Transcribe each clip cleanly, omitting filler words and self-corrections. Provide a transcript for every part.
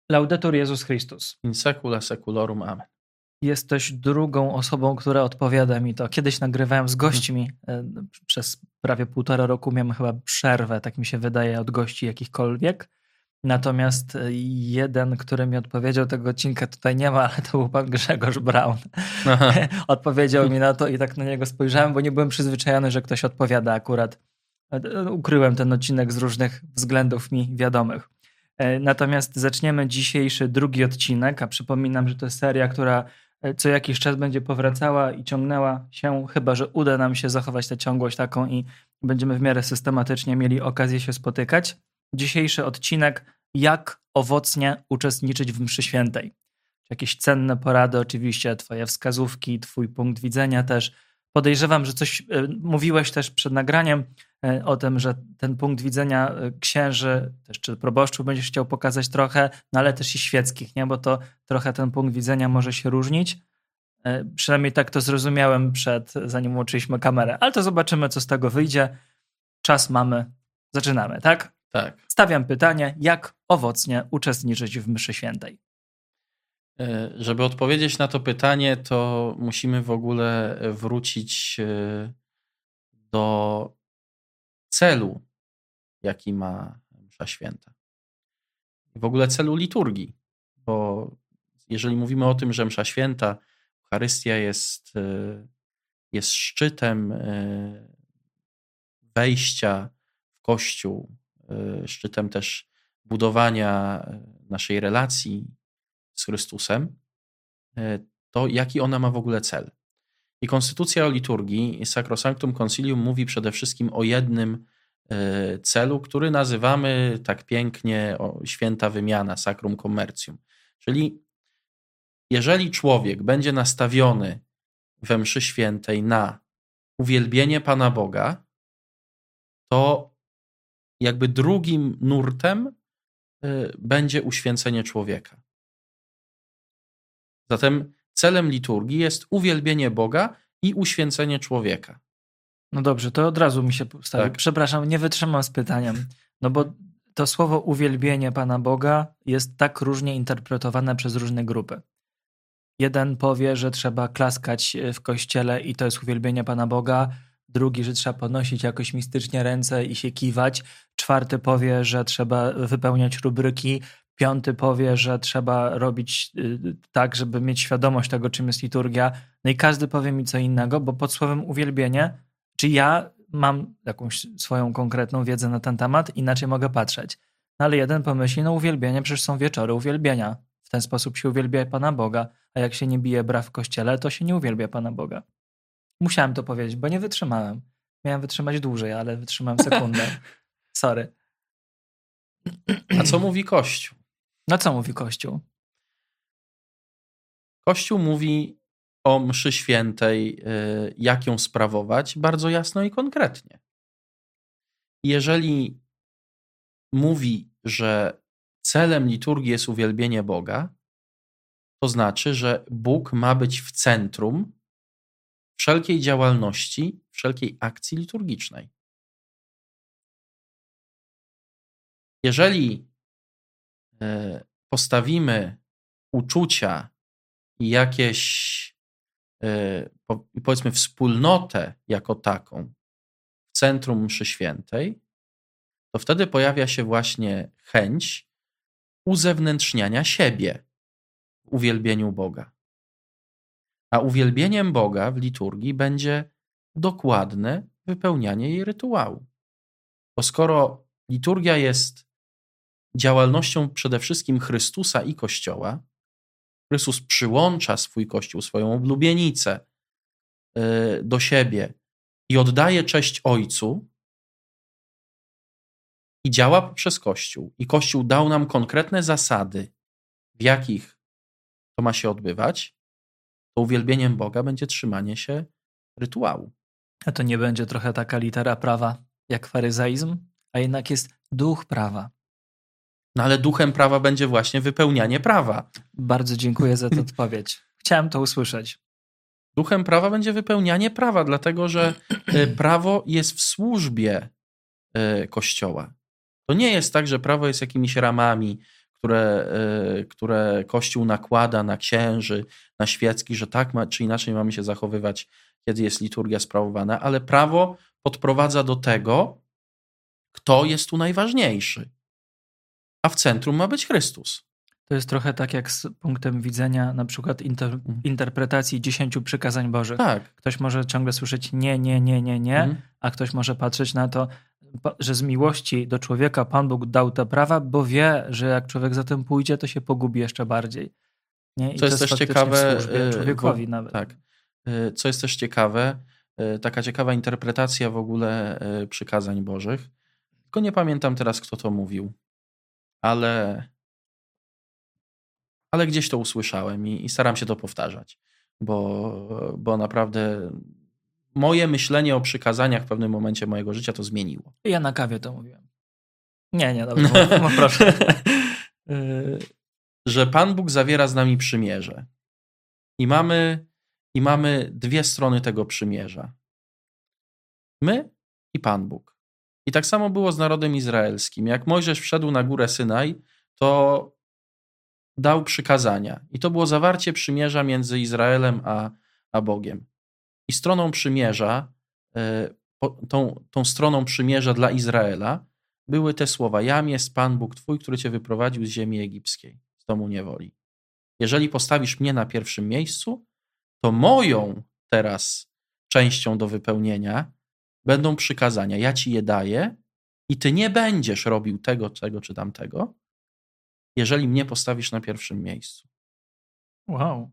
Laudetur Jezus Chrystus. In secula seculorum. Amen. Jesteś drugą osobą, która odpowiada mi to. Kiedyś nagrywałem z gośćmi. Przez prawie 1,5 roku miałem chyba przerwę, tak mi się wydaje, od gości jakichkolwiek. Natomiast jeden, który mi odpowiedział, tego odcinka tutaj nie ma, ale to był pan Grzegorz Braun. Odpowiedział mi na to i tak na niego spojrzałem, bo nie byłem przyzwyczajony, że ktoś odpowiada akurat. Ukryłem ten odcinek z różnych względów mi wiadomych. Natomiast zaczniemy dzisiejszy drugi odcinek, a przypominam, że to jest seria, która co jakiś czas będzie powracała i ciągnęła się, chyba że uda nam się zachować tę ciągłość taką i będziemy w miarę systematycznie mieli okazję się spotykać. Dzisiejszy odcinek: jak owocnie uczestniczyć w mszy świętej. Jakieś cenne porady, oczywiście twoje wskazówki, twój punkt widzenia też. Podejrzewam, że coś mówiłeś też przed nagraniem o tym, że ten punkt widzenia księży, też czy proboszczów będziesz chciał pokazać trochę, no ale też i świeckich, nie? Bo to trochę ten punkt widzenia może się różnić. Przynajmniej tak to zrozumiałem zanim włączyliśmy kamerę. Ale to zobaczymy, co z tego wyjdzie. Czas mamy. Zaczynamy, tak? Tak. Stawiam pytanie, jak owocnie uczestniczyć w mszy świętej? Żeby odpowiedzieć na to pytanie, to musimy w ogóle wrócić do celu, jaki ma msza święta. W ogóle celu liturgii, bo jeżeli mówimy o tym, że msza święta, Eucharystia jest szczytem wejścia w Kościół, szczytem też budowania naszej relacji z Chrystusem, to jaki ona ma w ogóle cel. I konstytucja o liturgii, Sacrosanctum Concilium, mówi przede wszystkim o jednym celu, który nazywamy tak pięknie święta wymiana, sacrum commercium. Czyli jeżeli człowiek będzie nastawiony we mszy świętej na uwielbienie Pana Boga, to jakby drugim nurtem będzie uświęcenie człowieka. Zatem celem liturgii jest uwielbienie Boga i uświęcenie człowieka. No dobrze, to od razu mi się postawi. Tak. Przepraszam, nie wytrzymam z pytaniem. No bo to słowo uwielbienie Pana Boga jest tak różnie interpretowane przez różne grupy. Jeden powie, że trzeba klaskać w kościele i to jest uwielbienie Pana Boga. Drugi, że trzeba podnosić jakoś mistycznie ręce i się kiwać. Czwarty powie, że trzeba wypełniać rubryki. Piąty powie, że trzeba robić tak, żeby mieć świadomość tego, czym jest liturgia. No i każdy powie mi co innego, bo pod słowem uwielbienie, czy ja mam jakąś swoją konkretną wiedzę na ten temat, inaczej mogę patrzeć. No ale jeden pomyśli, no uwielbienie, przecież są wieczory uwielbienia. W ten sposób się uwielbia Pana Boga, a jak się nie bije braw w kościele, to się nie uwielbia Pana Boga. Musiałem to powiedzieć, bo nie wytrzymałem. Miałem wytrzymać dłużej, ale wytrzymałem sekundę. Sorry. A co mówi Kościół? No co mówi Kościół? Kościół mówi o mszy świętej, jak ją sprawować, bardzo jasno i konkretnie. Jeżeli mówi, że celem liturgii jest uwielbienie Boga, to znaczy, że Bóg ma być w centrum wszelkiej działalności, wszelkiej akcji liturgicznej. Jeżeli postawimy uczucia i jakieś, powiedzmy, wspólnotę jako taką w centrum mszy świętej, to wtedy pojawia się właśnie chęć uzewnętrzniania siebie w uwielbieniu Boga. A uwielbieniem Boga w liturgii będzie dokładne wypełnianie jej rytuału. Bo skoro liturgia jest działalnością przede wszystkim Chrystusa i Kościoła, Chrystus przyłącza swój Kościół, swoją oblubienicę do siebie i oddaje cześć Ojcu i działa poprzez Kościół. I Kościół dał nam konkretne zasady, w jakich to ma się odbywać, to uwielbieniem Boga będzie trzymanie się rytuału. A to nie będzie trochę taka litera prawa jak faryzeizm, a jednak jest duch prawa. No ale duchem prawa będzie właśnie wypełnianie prawa. Bardzo dziękuję za tę odpowiedź. Chciałem to usłyszeć. Duchem prawa będzie wypełnianie prawa, dlatego że prawo jest w służbie Kościoła. To nie jest tak, że prawo jest jakimiś ramami, które Kościół nakłada na księży, na świeckich, że tak czy inaczej mamy się zachowywać, kiedy jest liturgia sprawowana, ale prawo podprowadza do tego, kto jest tu najważniejszy. A w centrum ma być Chrystus. To jest trochę tak jak z punktem widzenia na przykład interpretacji 10 przykazań Bożych. Tak. Ktoś może ciągle słyszeć nie, a ktoś może patrzeć na to, że z miłości do człowieka Pan Bóg dał te prawa, bo wie, że jak człowiek za tym pójdzie, to się pogubi jeszcze bardziej. Nie? I Co jest też ciekawe, w służbie człowiekowi nawet. Tak. Co jest też ciekawe, taka ciekawa interpretacja w ogóle przykazań Bożych. Tylko nie pamiętam teraz, kto to mówił, ale gdzieś to usłyszałem i staram się to powtarzać, bo naprawdę moje myślenie o przykazaniach w pewnym momencie mojego życia to zmieniło. Ja na kawie to mówiłem. Nie, dobrze, mów proszę. Że Pan Bóg zawiera z nami przymierze. I mamy dwie strony tego przymierza. My i Pan Bóg. I tak samo było z narodem izraelskim. Jak Mojżesz wszedł na górę Synaj, to dał przykazania. I to było zawarcie przymierza między Izraelem a Bogiem. I stroną przymierza, tą stroną przymierza dla Izraela były te słowa: Jam jest Pan Bóg Twój, który Cię wyprowadził z ziemi egipskiej, z domu niewoli. Jeżeli postawisz mnie na pierwszym miejscu, to moją teraz częścią do wypełnienia będą przykazania. Ja Ci je daję i Ty nie będziesz robił tego czy tamtego, jeżeli mnie postawisz na pierwszym miejscu. Wow.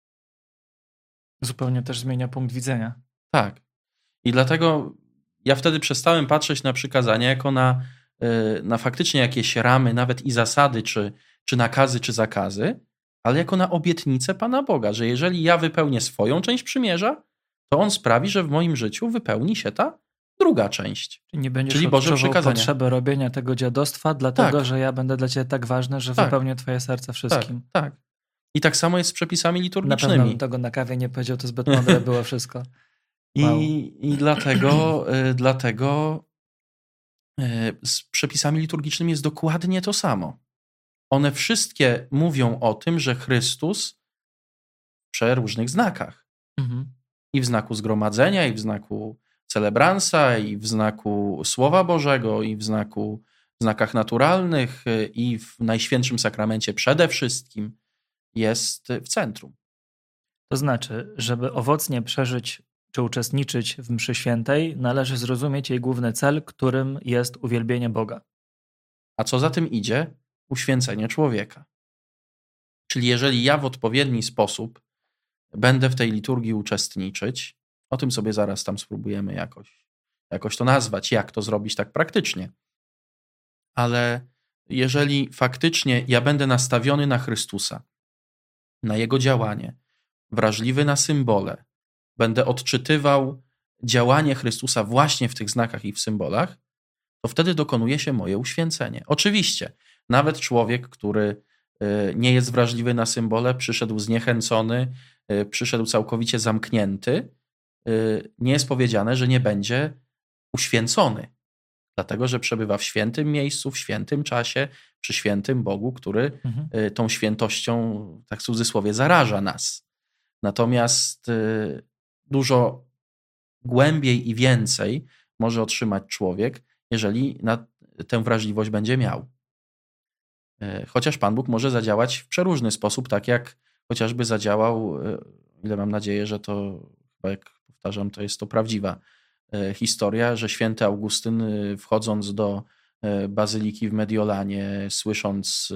Zupełnie też zmienia punkt widzenia. Tak. I dlatego ja wtedy przestałem patrzeć na przykazania jako na faktycznie jakieś ramy, nawet i zasady, czy nakazy, czy zakazy, ale jako na obietnicę Pana Boga, że jeżeli ja wypełnię swoją część przymierza, to On sprawi, że w moim życiu wypełni się ta druga część. Nie będziesz czyli Boże odczuwał przykazania. Potrzeby robienia tego dziadostwa, dlatego że ja będę dla Ciebie tak ważny, że wypełnię Twoje serce wszystkim. Tak. I tak samo jest z przepisami liturgicznymi. Na pewno bym tego na kawie nie powiedział, to zbyt mądre było wszystko. Wow. I dlatego z przepisami liturgicznymi jest dokładnie to samo. One wszystkie mówią o tym, że Chrystus w przeróżnych znakach. I w znaku zgromadzenia, i w znaku celebransa, i w znaku Słowa Bożego, i w znakach naturalnych, i w Najświętszym Sakramencie przede wszystkim jest w centrum. To znaczy, żeby owocnie przeżyć czy uczestniczyć w mszy świętej, należy zrozumieć jej główny cel, którym jest uwielbienie Boga. A co za tym idzie? Uświęcenie człowieka. Czyli jeżeli ja w odpowiedni sposób będę w tej liturgii uczestniczyć, o tym sobie zaraz tam spróbujemy jakoś to nazwać, jak to zrobić tak praktycznie. Ale jeżeli faktycznie ja będę nastawiony na Chrystusa, na Jego działanie, wrażliwy na symbole, będę odczytywał działanie Chrystusa właśnie w tych znakach i w symbolach, to wtedy dokonuje się moje uświęcenie. Oczywiście, nawet człowiek, który nie jest wrażliwy na symbole, przyszedł zniechęcony, przyszedł całkowicie zamknięty, nie jest powiedziane, że nie będzie uświęcony. Dlatego, że przebywa w świętym miejscu, w świętym czasie, przy świętym Bogu, który tą świętością, tak w cudzysłowie, zaraża nas. Natomiast dużo głębiej i więcej może otrzymać człowiek, jeżeli tę wrażliwość będzie miał. Chociaż Pan Bóg może zadziałać w przeróżny sposób, tak jak chociażby zadziałał, ile mam nadzieję, że to, chyba jak powtarzam, to jest to prawdziwa historia, że święty Augustyn, wchodząc do bazyliki w Mediolanie, słysząc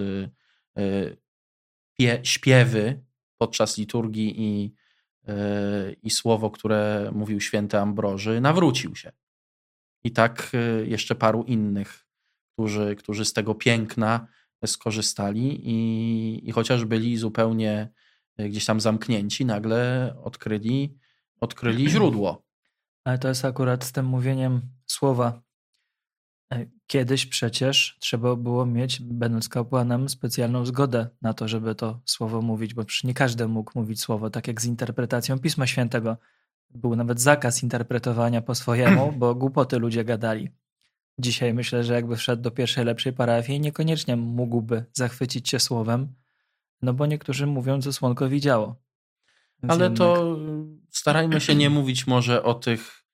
śpiewy podczas liturgii i słowo, które mówił święty Ambroży, nawrócił się. I tak jeszcze paru innych, którzy z tego piękna skorzystali i chociaż byli zupełnie gdzieś tam zamknięci, nagle odkryli źródło. Ale to jest akurat z tym mówieniem słowa. Kiedyś przecież trzeba było mieć, będąc kapłanem, specjalną zgodę na to, żeby to słowo mówić, bo przecież nie każdy mógł mówić słowo, tak jak z interpretacją Pisma Świętego. Był nawet zakaz interpretowania po swojemu, bo głupoty ludzie gadali. dzisiaj myślę, że jakby wszedł do pierwszej lepszej parafii, niekoniecznie mógłby zachwycić się słowem, no bo niektórzy mówią, co słonko widziało. Więc Ale jednak... to starajmy się nie mówić może o tych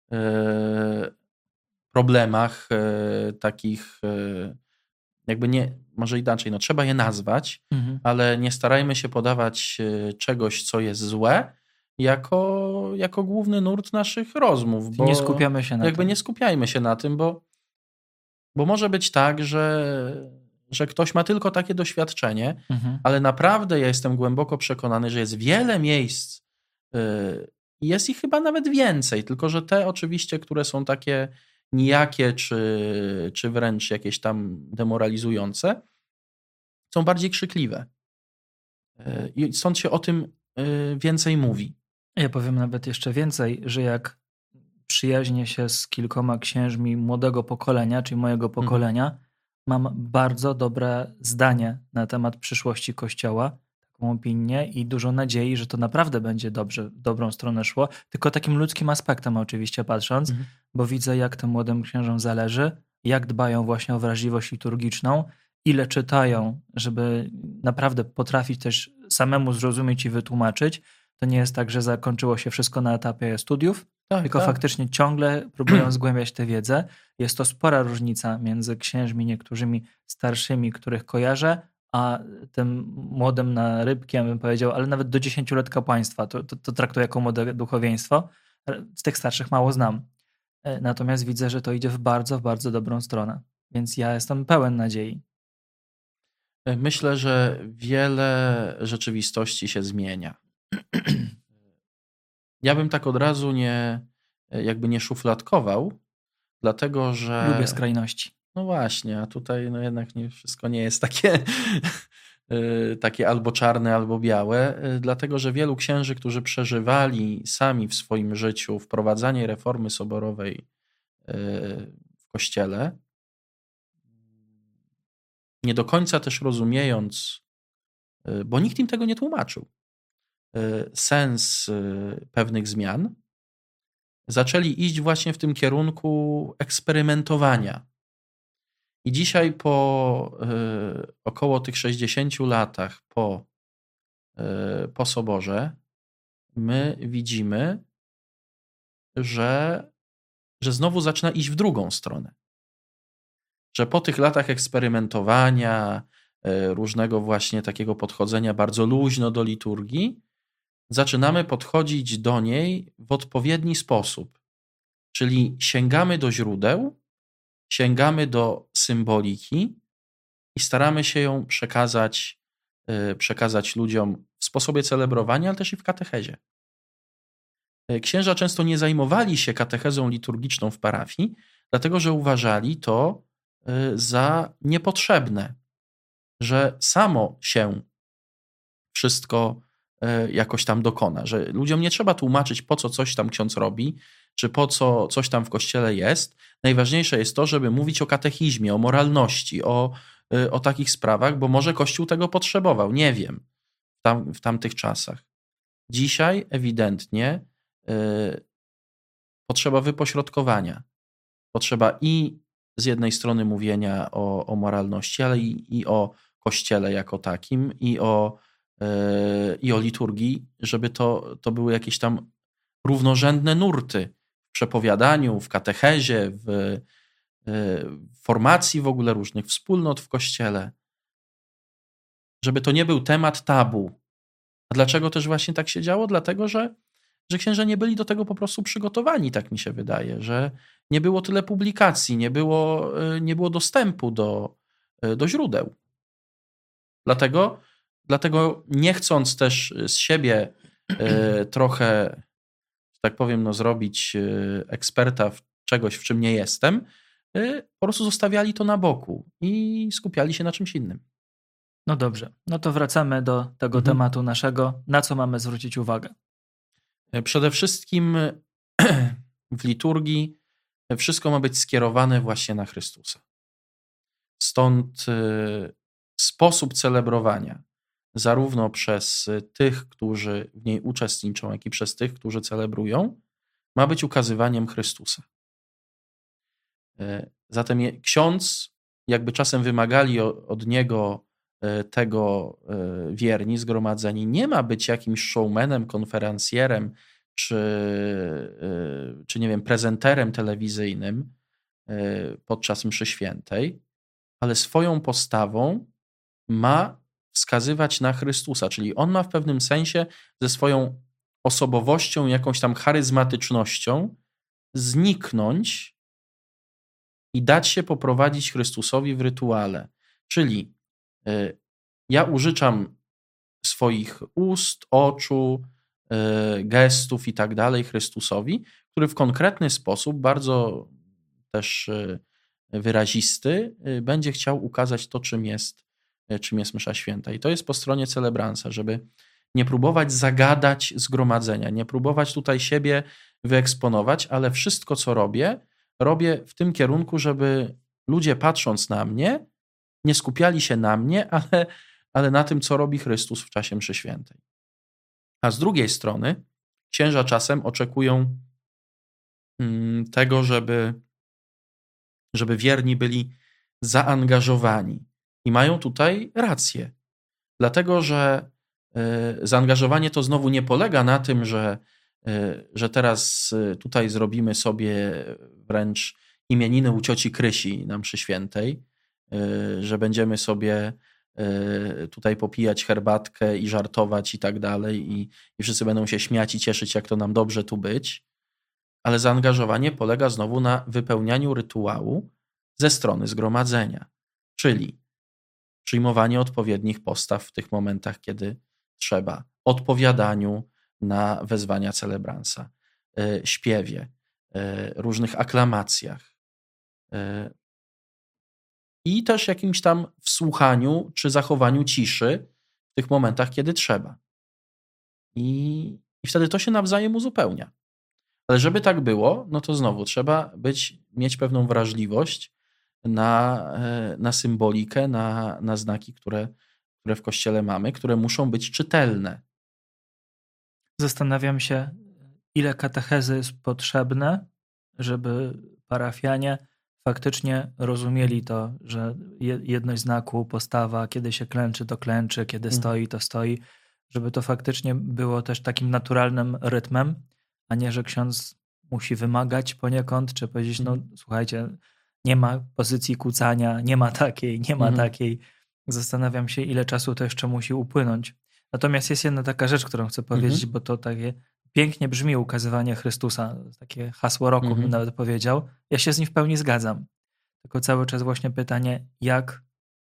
problemach takich jakby nie, może inaczej, no trzeba je nazwać, ale nie starajmy się podawać czegoś, co jest złe, jako główny nurt naszych rozmów. Bo nie skupiamy się na jakby tym. nie skupiajmy się na tym, bo może być tak, że ktoś ma tylko takie doświadczenie, ale naprawdę ja jestem głęboko przekonany, że jest wiele miejsc, jest ich chyba nawet więcej, tylko że te oczywiście, które są takie nijakie, czy wręcz jakieś tam demoralizujące, są bardziej krzykliwe. I stąd się o tym więcej mówi. Ja powiem nawet jeszcze więcej, że jak przyjaźnię się z kilkoma księżmi młodego pokolenia, czyli mojego pokolenia, mam bardzo dobre zdanie na temat przyszłości Kościoła, taką opinię i dużo nadziei, że to naprawdę będzie dobrze, w dobrą stronę szło, tylko takim ludzkim aspektem oczywiście patrząc, bo widzę, jak tym młodym księżom zależy, jak dbają właśnie o wrażliwość liturgiczną, ile czytają, żeby naprawdę potrafić też samemu zrozumieć i wytłumaczyć. To nie jest tak, że zakończyło się wszystko na etapie studiów, tylko faktycznie ciągle próbują zgłębiać tę wiedzę. Jest to spora różnica między księżmi niektórymi starszymi, których kojarzę, a tym młodym na rybki, ja bym powiedział, ale nawet do 10 lat kapłaństwa. To traktuję jako młode duchowieństwo. Z tych starszych mało znam. Natomiast widzę, że to idzie w bardzo, bardzo dobrą stronę. Więc ja jestem pełen nadziei. Myślę, że wiele rzeczywistości się zmienia. Ja bym tak od razu nie szufladkował, dlatego że... Lubię skrajności. No właśnie, a tutaj jednak wszystko nie jest takie albo czarne, albo białe, dlatego że wielu księży, którzy przeżywali sami w swoim życiu wprowadzanie reformy soborowej w Kościele, nie do końca też rozumiejąc, bo nikt im tego nie tłumaczył, sens pewnych zmian, zaczęli iść właśnie w tym kierunku eksperymentowania. I dzisiaj po około tych 60 latach po Soborze my widzimy, że znowu zaczyna iść w drugą stronę. Że po tych latach eksperymentowania, różnego właśnie takiego podchodzenia bardzo luźno do liturgii, zaczynamy podchodzić do niej w odpowiedni sposób. Czyli sięgamy do źródeł, sięgamy do symboliki i staramy się ją przekazać ludziom w sposobie celebrowania, ale też i w katechezie. Księża często nie zajmowali się katechezą liturgiczną w parafii, dlatego że uważali to za niepotrzebne, że samo się wszystko jakoś tam dokona, że ludziom nie trzeba tłumaczyć, po co coś tam ksiądz robi, czy po co coś tam w kościele jest. Najważniejsze jest to, żeby mówić o katechizmie, o moralności, o takich sprawach, bo może Kościół tego potrzebował, nie wiem, w tamtych czasach. Dzisiaj ewidentnie potrzeba wypośrodkowania. Potrzeba i z jednej strony mówienia o moralności, ale i o Kościele jako takim, i o liturgii, żeby to były jakieś tam równorzędne nurty w przepowiadaniu, w katechezie, w formacji w ogóle różnych wspólnot w Kościele. Żeby to nie był temat tabu. A dlaczego też właśnie tak się działo? Dlatego, że księża nie byli do tego po prostu przygotowani, tak mi się wydaje, że nie było tyle publikacji, nie było dostępu do źródeł. Dlatego nie chcąc też z siebie trochę, że tak powiem, zrobić eksperta w czegoś, w czym nie jestem, po prostu zostawiali to na boku i skupiali się na czymś innym. No dobrze, no to wracamy do tego tematu naszego. Na co mamy zwrócić uwagę? Przede wszystkim w liturgii wszystko ma być skierowane właśnie na Chrystusa. Stąd sposób celebrowania, zarówno przez tych, którzy w niej uczestniczą, jak i przez tych, którzy celebrują, ma być ukazywaniem Chrystusa. Zatem ksiądz, jakby czasem wymagali od niego tego wierni, zgromadzeni, nie ma być jakimś showmanem, konferencjerem, czy nie wiem, prezenterem telewizyjnym podczas mszy świętej, ale swoją postawą ma wskazywać na Chrystusa, czyli on ma w pewnym sensie ze swoją osobowością, jakąś tam charyzmatycznością zniknąć i dać się poprowadzić Chrystusowi w rytuale. Czyli ja użyczam swoich ust, oczu, gestów i tak dalej Chrystusowi, który w konkretny sposób, bardzo też wyrazisty, będzie chciał ukazać to, czym jest msza święta. I to jest po stronie celebransa, żeby nie próbować zagadać zgromadzenia, nie próbować tutaj siebie wyeksponować, ale wszystko, co robię w tym kierunku, żeby ludzie, patrząc na mnie, nie skupiali się na mnie, ale na tym, co robi Chrystus w czasie mszy świętej. A z drugiej strony księża czasem oczekują tego, żeby wierni byli zaangażowani. I mają tutaj rację. Dlatego, że zaangażowanie to znowu nie polega na tym, że teraz tutaj zrobimy sobie wręcz imieniny u cioci Krysi na mszy świętej, że będziemy sobie tutaj popijać herbatkę i żartować i tak dalej i wszyscy będą się śmiać i cieszyć, jak to nam dobrze tu być. Ale zaangażowanie polega znowu na wypełnianiu rytuału ze strony zgromadzenia, czyli przyjmowanie odpowiednich postaw w tych momentach, kiedy trzeba, odpowiadaniu na wezwania celebransa, śpiewie, różnych aklamacjach i też jakimś tam wsłuchaniu czy zachowaniu ciszy w tych momentach, kiedy trzeba. I wtedy to się nawzajem uzupełnia. Ale żeby tak było, no to znowu trzeba mieć pewną wrażliwość na symbolikę, na znaki, które w Kościele mamy, które muszą być czytelne. Zastanawiam się, ile katechezy jest potrzebne, żeby parafianie faktycznie rozumieli to, że jedność znaku, postawa, kiedy się klęczy, to klęczy, kiedy stoi, to stoi, żeby to faktycznie było też takim naturalnym rytmem, a nie, że ksiądz musi wymagać poniekąd, czy powiedzieć, no słuchajcie, nie ma pozycji kucania, nie ma takiej. Zastanawiam się, ile czasu to jeszcze musi upłynąć. Natomiast jest jedna taka rzecz, którą chcę powiedzieć, bo to takie pięknie brzmi ukazywanie Chrystusa, takie hasło roku bym nawet powiedział. Ja się z nim w pełni zgadzam. Tylko cały czas właśnie pytanie, jak?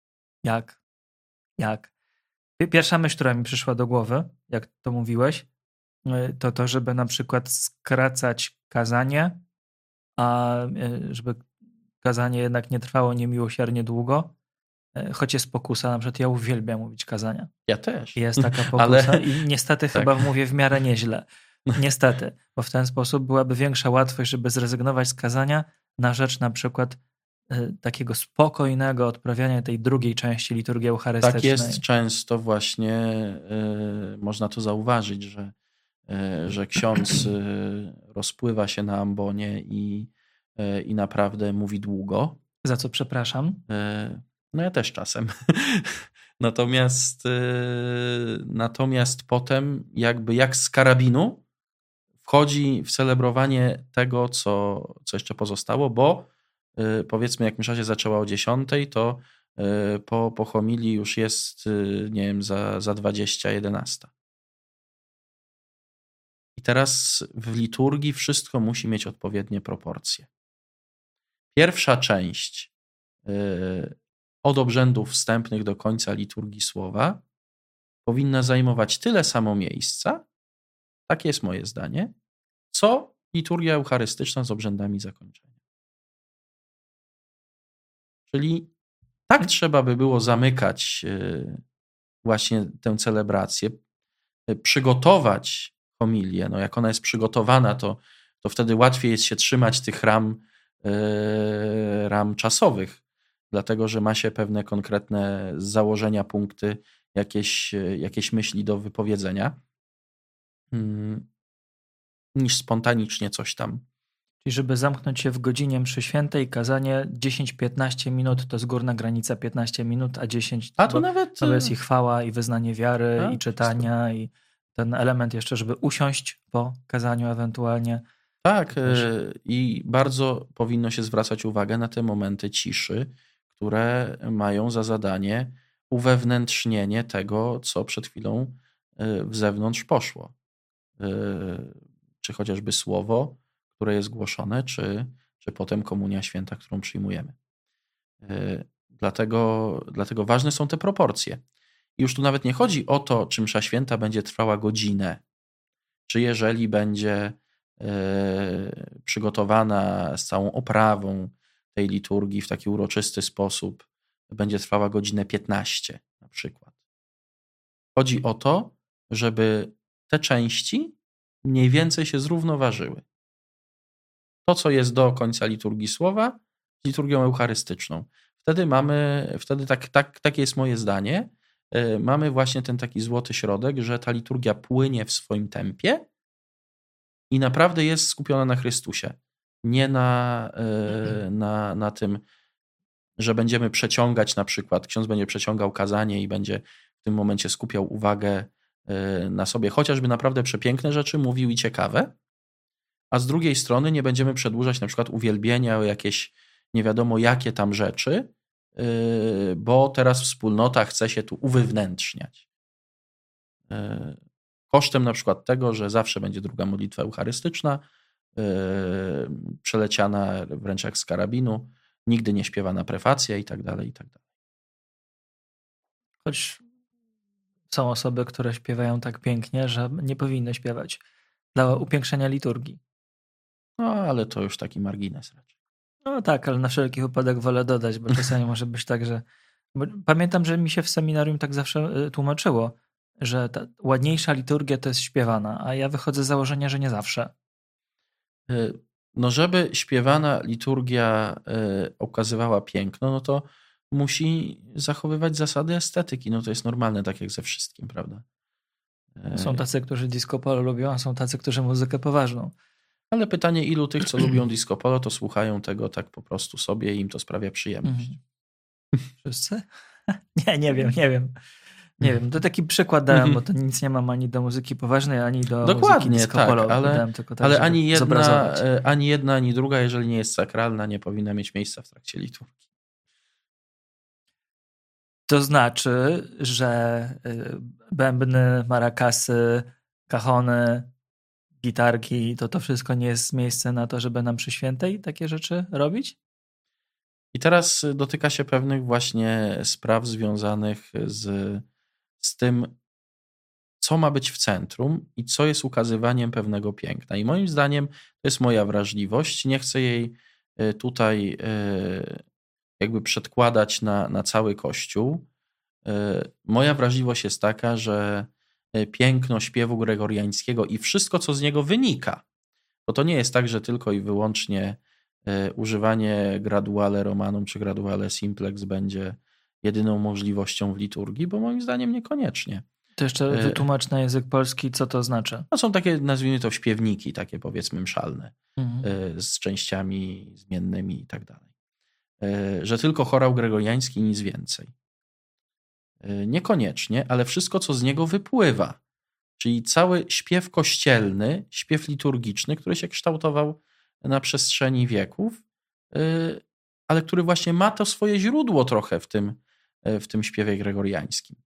Pierwsza myśl, która mi przyszła do głowy, jak to mówiłeś, to żeby na przykład skracać kazanie, a żeby kazanie jednak nie trwało niemiłosiernie długo, choć jest pokusa, na przykład ja uwielbiam mówić kazania. Ja też. Jest taka pokusa i niestety chyba mówię w miarę nieźle. Niestety, bo w ten sposób byłaby większa łatwość, żeby zrezygnować z kazania na rzecz na przykład takiego spokojnego odprawiania tej drugiej części liturgii eucharystycznej. Tak jest często właśnie, można to zauważyć, że ksiądz rozpływa się na ambonie i naprawdę mówi długo. Za co przepraszam? No ja też czasem. Natomiast potem jakby jak z karabinu wchodzi w celebrowanie tego, co jeszcze pozostało, bo powiedzmy jak msza się zaczęła o 10, to po homilii już jest, nie wiem, za 20:11. I teraz w liturgii wszystko musi mieć odpowiednie proporcje. Pierwsza część od obrzędów wstępnych do końca liturgii słowa powinna zajmować tyle samo miejsca, takie jest moje zdanie, co liturgia eucharystyczna z obrzędami zakończenia. Czyli tak trzeba by było zamykać właśnie tę celebrację, przygotować homilię. No jak ona jest przygotowana, to wtedy łatwiej jest się trzymać tych ram czasowych, dlatego że ma się pewne konkretne założenia, punkty, jakieś myśli do wypowiedzenia, niż spontanicznie coś tam Czyli żeby zamknąć się w godzinie mszy świętej, kazanie 10-15 minut to jest górna granica 15 minut, a 10 A to nawet... to jest i chwała, i wyznanie wiary, A, i czytania, i ten element jeszcze, żeby usiąść po kazaniu ewentualnie. Tak, i bardzo powinno się zwracać uwagę na te momenty ciszy, które mają za zadanie uwewnętrznienie tego, co przed chwilą w zewnątrz poszło. Czy chociażby słowo, które jest głoszone, czy potem komunia święta, którą przyjmujemy. Dlatego ważne są te proporcje. I już tu nawet nie chodzi o to, czy msza święta będzie trwała godzinę, czy jeżeli będzie przygotowana z całą oprawą tej liturgii w taki uroczysty sposób, będzie trwała godzinę 15 na przykład. Chodzi o to, żeby te części mniej więcej się zrównoważyły. To, co jest do końca liturgii słowa, z liturgią eucharystyczną. Wtedy takie jest moje zdanie, mamy właśnie ten taki złoty środek, że ta liturgia płynie w swoim tempie i naprawdę jest skupiona na Chrystusie. Nie na tym, że będziemy przeciągać na przykład, ksiądz będzie przeciągał kazanie i będzie w tym momencie skupiał uwagę na sobie, chociażby naprawdę przepiękne rzeczy mówił i ciekawe, a z drugiej strony nie będziemy przedłużać na przykład uwielbienia o jakieś nie wiadomo jakie tam rzeczy, bo teraz wspólnota chce się tu uwewnętrzniać. Kosztem na przykład tego, że zawsze będzie druga modlitwa eucharystyczna, przeleciana wręcz jak z karabinu, nigdy nie śpiewana prefacja i tak dalej, i tak dalej. Choć są osoby, które śpiewają tak pięknie, że nie powinny śpiewać dla upiększenia liturgii. No, ale to już taki margines raczej. No tak, ale na wszelki wypadek wolę dodać, bo czasami może być tak, że... Bo pamiętam, że mi się w seminarium tak zawsze tłumaczyło, że ta ładniejsza liturgia to jest śpiewana, a ja wychodzę z założenia, że nie zawsze. No, żeby śpiewana liturgia okazywała piękno, no to musi zachowywać zasady estetyki. No to jest normalne, tak jak ze wszystkim, prawda? Są tacy, którzy disco polo lubią, a są tacy, którzy muzykę poważną. Ale pytanie, ilu tych, co lubią disco polo, to słuchają tego tak po prostu sobie i im to sprawia przyjemność. Wszyscy? Nie wiem. Nie wiem, to taki przykład dałem, bo to nic nie mam ani do muzyki poważnej, ani do Dokładnie, muzyki disco polo. ale tak, ani jedna, ani druga, jeżeli nie jest sakralna, nie powinna mieć miejsca w trakcie liturgii. To znaczy, że bębny, marakasy, kachony, gitarki, to wszystko nie jest miejsce na to, żeby nam przy świętej takie rzeczy robić? I teraz dotyka się pewnych właśnie spraw związanych z tym, co ma być w centrum i co jest ukazywaniem pewnego piękna. I moim zdaniem to jest moja wrażliwość. Nie chcę jej tutaj jakby przedkładać na cały Kościół. Moja wrażliwość jest taka, że piękno śpiewu gregoriańskiego i wszystko, co z niego wynika, bo to nie jest tak, że tylko i wyłącznie używanie graduale romanum czy graduale simplex będzie jedyną możliwością w liturgii, bo moim zdaniem niekoniecznie. To jeszcze wytłumacz na język polski, co to znaczy. No są takie, nazwijmy to, śpiewniki, takie powiedzmy mszalne, z częściami zmiennymi i tak dalej. Że tylko chorał gregoriański, nic więcej. Niekoniecznie, ale wszystko, co z niego wypływa. Czyli cały śpiew kościelny, śpiew liturgiczny, który się kształtował na przestrzeni wieków, ale który właśnie ma to swoje źródło trochę w tym śpiewie gregoriańskim.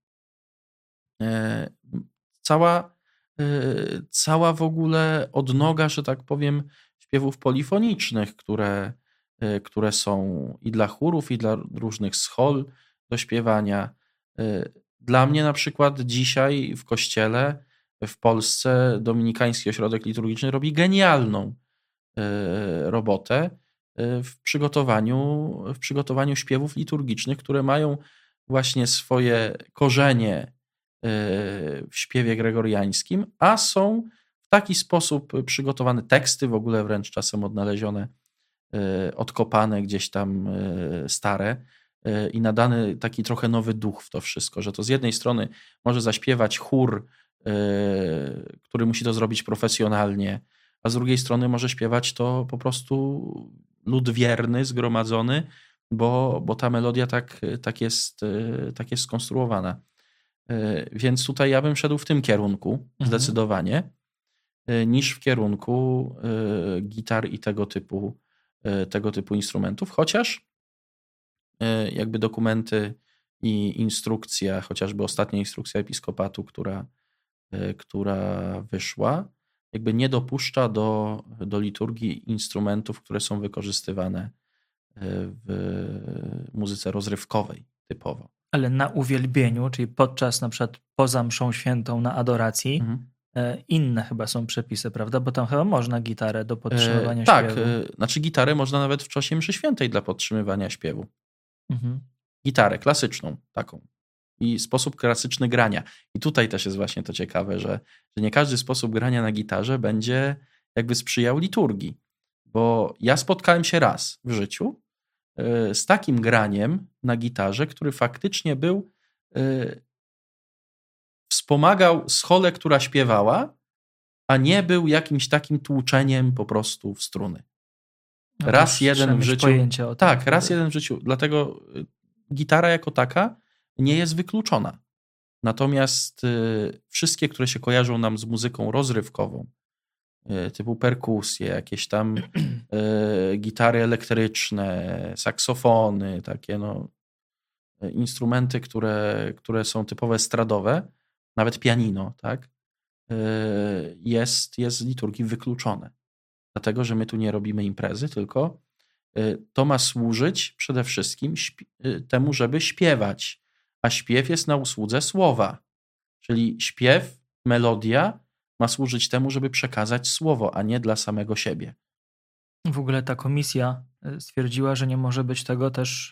Cała w ogóle odnoga, że tak powiem, śpiewów polifonicznych, które są i dla chórów, i dla różnych schol do śpiewania. Dla mnie na przykład dzisiaj w kościele w Polsce Dominikański Ośrodek Liturgiczny robi genialną robotę w przygotowaniu śpiewów liturgicznych, które mają właśnie swoje korzenie w śpiewie gregoriańskim, a są w taki sposób przygotowane teksty, w ogóle wręcz czasem odnalezione, odkopane gdzieś tam stare i nadany taki trochę nowy duch w to wszystko, że to z jednej strony może zaśpiewać chór, który musi to zrobić profesjonalnie, a z drugiej strony może śpiewać to po prostu lud wierny, zgromadzony, bo ta melodia tak jest skonstruowana. Więc tutaj ja bym szedł w tym kierunku zdecydowanie, niż w kierunku gitar i tego typu instrumentów, chociaż jakby dokumenty i instrukcja, chociażby ostatnia instrukcja episkopatu, która wyszła, jakby nie dopuszcza do liturgii instrumentów, które są wykorzystywane w muzyce rozrywkowej typowo. Ale na uwielbieniu, czyli podczas na przykład poza mszą świętą na adoracji, inne chyba są przepisy, prawda? Bo tam chyba można gitarę do podtrzymywania śpiewu. Tak, znaczy gitarę można nawet w czasie mszy świętej dla podtrzymywania śpiewu. Gitarę klasyczną taką. I sposób klasyczny grania. I tutaj też jest właśnie to ciekawe, że nie każdy sposób grania na gitarze będzie jakby sprzyjał liturgii. Bo ja spotkałem się raz w życiu z takim graniem na gitarze, który faktycznie wspomagał scholę, która śpiewała, a nie był jakimś takim tłuczeniem po prostu w struny. No raz jeden w życiu. O tym, tak, raz jeden w życiu. Dlatego gitara jako taka nie jest wykluczona. Natomiast wszystkie, które się kojarzą nam z muzyką rozrywkową, typu perkusje, jakieś tam gitary elektryczne, saksofony, takie instrumenty, które są typowo estradowe, nawet pianino, tak, jest z liturgii wykluczone. Dlatego, że my tu nie robimy imprezy, tylko to ma służyć przede wszystkim temu, żeby śpiewać. A śpiew jest na usłudze słowa. Czyli śpiew, melodia ma służyć temu, żeby przekazać słowo, a nie dla samego siebie. W ogóle ta komisja stwierdziła, że nie może być tego też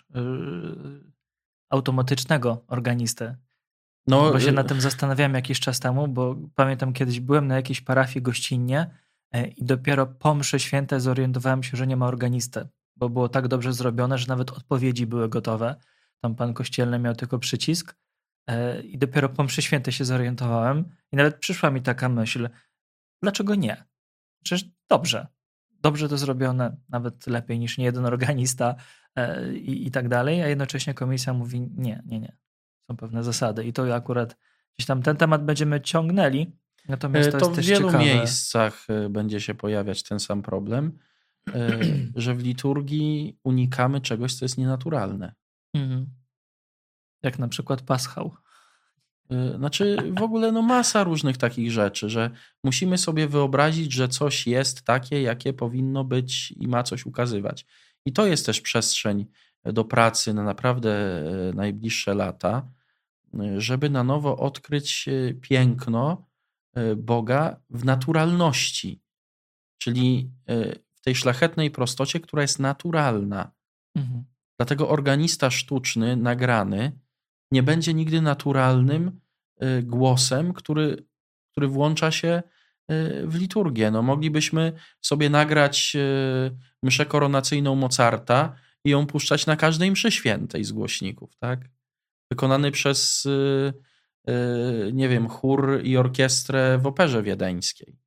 automatycznego organisty. Bo się nad tym zastanawiałem jakiś czas temu, bo pamiętam kiedyś byłem na jakiejś parafii gościnnie i dopiero po mszy świętej zorientowałem się, że nie ma organisty, bo było tak dobrze zrobione, że nawet odpowiedzi były gotowe. Tam pan kościelny miał tylko przycisk i dopiero po mszy świętej się zorientowałem i nawet przyszła mi taka myśl, dlaczego nie? Przecież dobrze to zrobione, nawet lepiej niż niejeden organista i tak dalej, a jednocześnie komisja mówi nie. Są pewne zasady i to akurat gdzieś tam ten temat będziemy ciągnęli, natomiast to jest też ciekawe. W wielu miejscach będzie się pojawiać ten sam problem, że w liturgii unikamy czegoś, co jest nienaturalne. Jak na przykład paschał. Znaczy w ogóle masa różnych takich rzeczy, że musimy sobie wyobrazić, że coś jest takie, jakie powinno być i ma coś ukazywać. I to jest też przestrzeń do pracy na naprawdę najbliższe lata, żeby na nowo odkryć piękno Boga w naturalności, czyli w tej szlachetnej prostocie, która jest naturalna. Dlatego organista sztuczny, nagrany, nie będzie nigdy naturalnym głosem, który włącza się w liturgię. Moglibyśmy sobie nagrać mszę koronacyjną Mozarta i ją puszczać na każdej mszy świętej z głośników, tak? Wykonany przez, nie wiem, chór i orkiestrę w Operze Wiedeńskiej.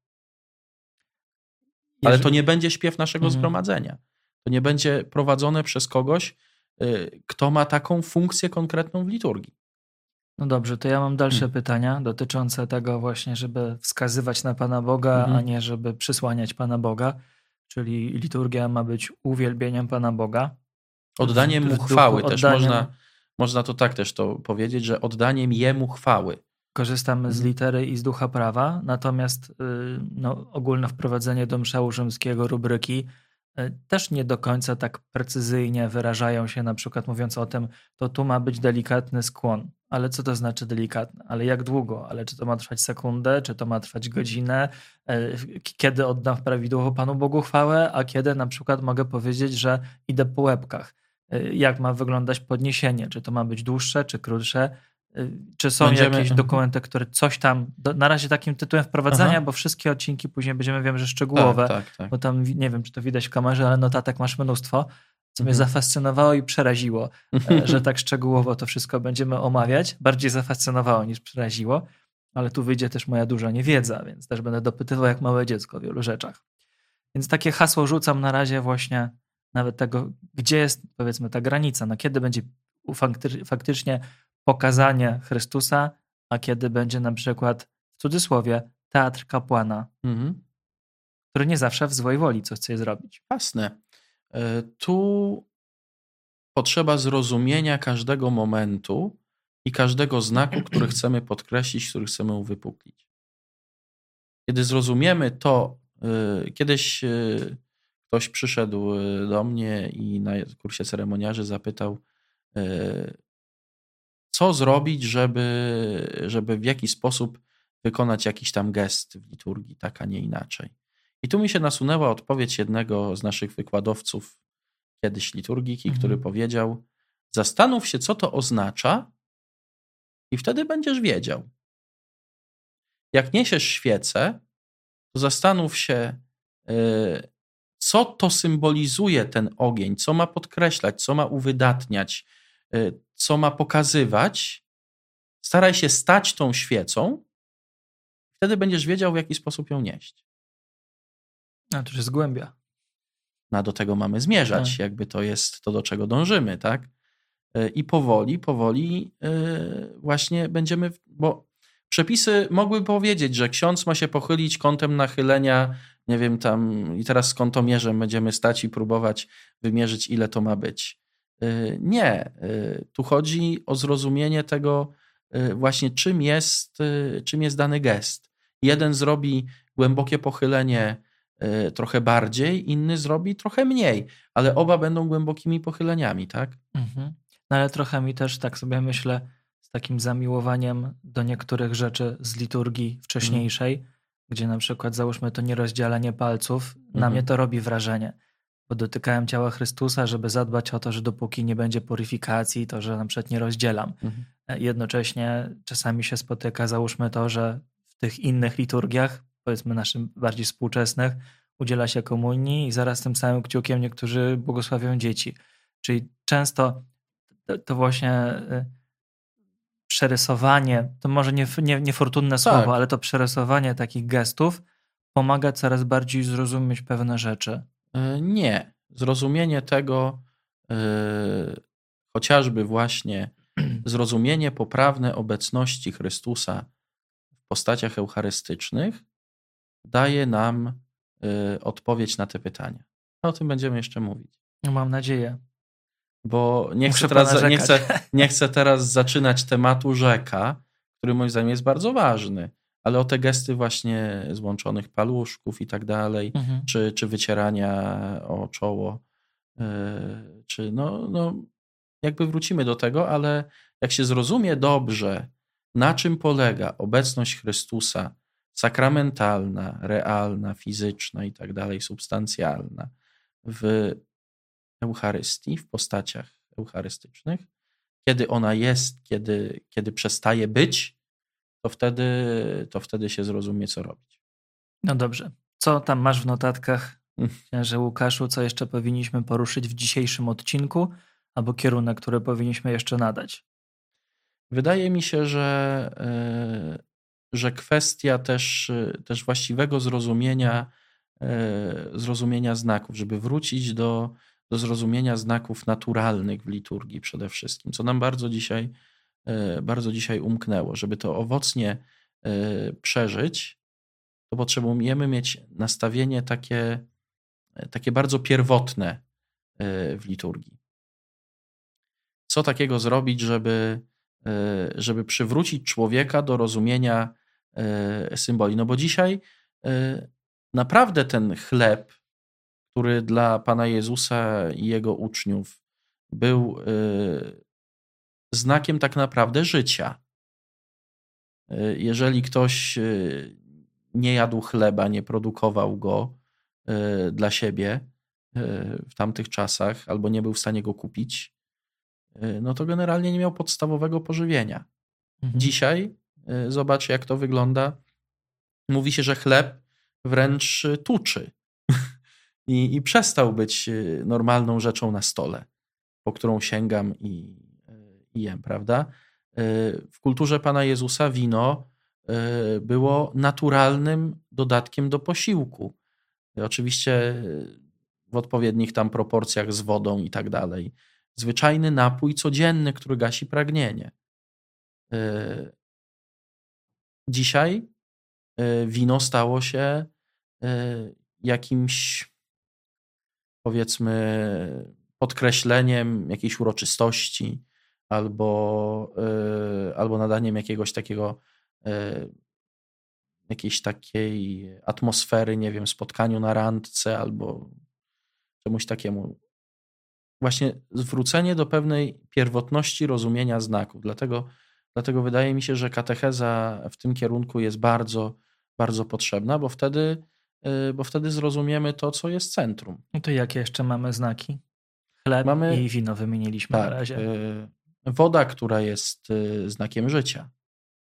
Ale to nie będzie śpiew naszego zgromadzenia. To nie będzie prowadzone przez kogoś, kto ma taką funkcję konkretną w liturgii. No dobrze, to ja mam dalsze pytania dotyczące tego właśnie, żeby wskazywać na Pana Boga, a nie żeby przysłaniać Pana Boga. Czyli liturgia ma być uwielbieniem Pana Boga. Oddaniem Mu chwały też. Można to tak też to powiedzieć, że oddaniem Jemu chwały. Korzystamy z litery i z ducha prawa, natomiast ogólne wprowadzenie do mszału rzymskiego rubryki też nie do końca tak precyzyjnie wyrażają się, na przykład mówiąc o tym, to tu ma być delikatny skłon. Ale co to znaczy delikatny? Ale jak długo? Ale czy to ma trwać sekundę? Czy to ma trwać godzinę? Kiedy oddam prawidłowo Panu Bogu chwałę? A kiedy na przykład mogę powiedzieć, że idę po łebkach? Jak ma wyglądać podniesienie? Czy to ma być dłuższe, czy krótsze? Czy są jakieś dokumenty, które coś tam, na razie takim tytułem wprowadzania, bo wszystkie odcinki później będziemy, wiem, że szczegółowe, tak. Bo tam, nie wiem, czy to widać w kamerze, ale notatek masz mnóstwo, co mnie zafascynowało i przeraziło, że tak szczegółowo to wszystko będziemy omawiać. Bardziej zafascynowało niż przeraziło, ale tu wyjdzie też moja duża niewiedza, więc też będę dopytywał jak małe dziecko o wielu rzeczach. Więc takie hasło rzucam na razie właśnie nawet tego, gdzie jest powiedzmy ta granica, no kiedy będzie faktycznie pokazanie Chrystusa, a kiedy będzie na przykład w cudzysłowie teatr kapłana, Mhm. który nie zawsze w złej woli coś chce zrobić. Jasne. Tu potrzeba zrozumienia każdego momentu i każdego znaku, który chcemy podkreślić, który chcemy uwypuklić. Kiedy zrozumiemy to, kiedyś ktoś przyszedł do mnie i na kursie ceremoniarzy zapytał, co zrobić, żeby w jakiś sposób wykonać jakiś tam gest w liturgii, tak, a nie inaczej. I tu mi się nasunęła odpowiedź jednego z naszych wykładowców kiedyś liturgiki, który powiedział: zastanów się, co to oznacza i wtedy będziesz wiedział. Jak niesiesz świecę, to zastanów się, co to symbolizuje ten ogień, co ma podkreślać, co ma uwydatniać, co ma pokazywać. Staraj się stać tą świecą, wtedy będziesz wiedział, w jaki sposób ją nieść. A to już jest głębia. No, do tego mamy zmierzać, jakby to jest to, do czego dążymy, tak? I powoli właśnie będziemy, bo przepisy mogły powiedzieć, że ksiądz ma się pochylić kątem nachylenia, nie wiem, tam i teraz z kątomierzem będziemy stać i próbować wymierzyć, ile to ma być. Nie. Tu chodzi o zrozumienie tego właśnie, czym jest dany gest. Jeden zrobi głębokie pochylenie trochę bardziej, inny zrobi trochę mniej, ale oba będą głębokimi pochyleniami, tak? Mhm. No ale trochę mi też, tak sobie myślę, z takim zamiłowaniem do niektórych rzeczy z liturgii wcześniejszej, gdzie na przykład załóżmy to nierozdzielenie palców, na mnie to robi wrażenie, bo dotykałem ciała Chrystusa, żeby zadbać o to, że dopóki nie będzie puryfikacji, to że na przykład nie rozdzielam. Jednocześnie czasami się spotyka, załóżmy to, że w tych innych liturgiach, powiedzmy naszym bardziej współczesnych, udziela się komunii i zaraz tym samym kciukiem niektórzy błogosławią dzieci. Czyli często to właśnie przerysowanie, to może niefortunne słowo, ale to przerysowanie takich gestów pomaga coraz bardziej zrozumieć pewne rzeczy. Nie. Zrozumienie tego, chociażby właśnie zrozumienie poprawne obecności Chrystusa w postaciach eucharystycznych daje nam odpowiedź na te pytania. O tym będziemy jeszcze mówić. Mam nadzieję. Bo nie chcę teraz zaczynać tematu rzeka, który moim zdaniem jest bardzo ważny, ale o te gesty właśnie złączonych paluszków i tak dalej, czy wycierania o czoło, czy jakby wrócimy do tego, ale jak się zrozumie dobrze, na czym polega obecność Chrystusa sakramentalna, realna, fizyczna i tak dalej, substancjalna w Eucharystii, w postaciach eucharystycznych, kiedy ona jest, kiedy przestaje być, to wtedy się zrozumie, co robić. No dobrze. Co tam masz w notatkach, księże Łukaszu, co jeszcze powinniśmy poruszyć w dzisiejszym odcinku, albo kierunek, który powinniśmy jeszcze nadać? Wydaje mi się, że kwestia też właściwego zrozumienia znaków, żeby wrócić do zrozumienia znaków naturalnych w liturgii przede wszystkim, co nam bardzo dzisiaj umknęło. Żeby to owocnie przeżyć, to potrzebujemy mieć nastawienie takie bardzo pierwotne w liturgii. Co takiego zrobić, żeby przywrócić człowieka do rozumienia symboli? No bo dzisiaj naprawdę ten chleb, który dla Pana Jezusa i Jego uczniów był znakiem tak naprawdę życia. Jeżeli ktoś nie jadł chleba, nie produkował go dla siebie w tamtych czasach, albo nie był w stanie go kupić, no to generalnie nie miał podstawowego pożywienia. Dzisiaj, zobacz jak to wygląda, mówi się, że chleb wręcz tuczy. I przestał być normalną rzeczą na stole, po którą sięgam i jem, prawda? W kulturze Pana Jezusa wino było naturalnym dodatkiem do posiłku. Oczywiście w odpowiednich tam proporcjach z wodą i tak dalej. Zwyczajny napój codzienny, który gasi pragnienie. Dzisiaj wino stało się jakimś, powiedzmy, podkreśleniem jakiejś uroczystości albo nadaniem jakiegoś takiego, jakiejś takiej atmosfery, nie wiem, spotkaniu na randce albo czemuś takiemu. Właśnie zwrócenie do pewnej pierwotności rozumienia znaków. Dlatego wydaje mi się, że katecheza w tym kierunku jest bardzo, bardzo potrzebna, bo wtedy zrozumiemy to, co jest centrum. No to jakie jeszcze mamy znaki? Chleb i wino wymieniliśmy na razie. Woda, która jest znakiem życia.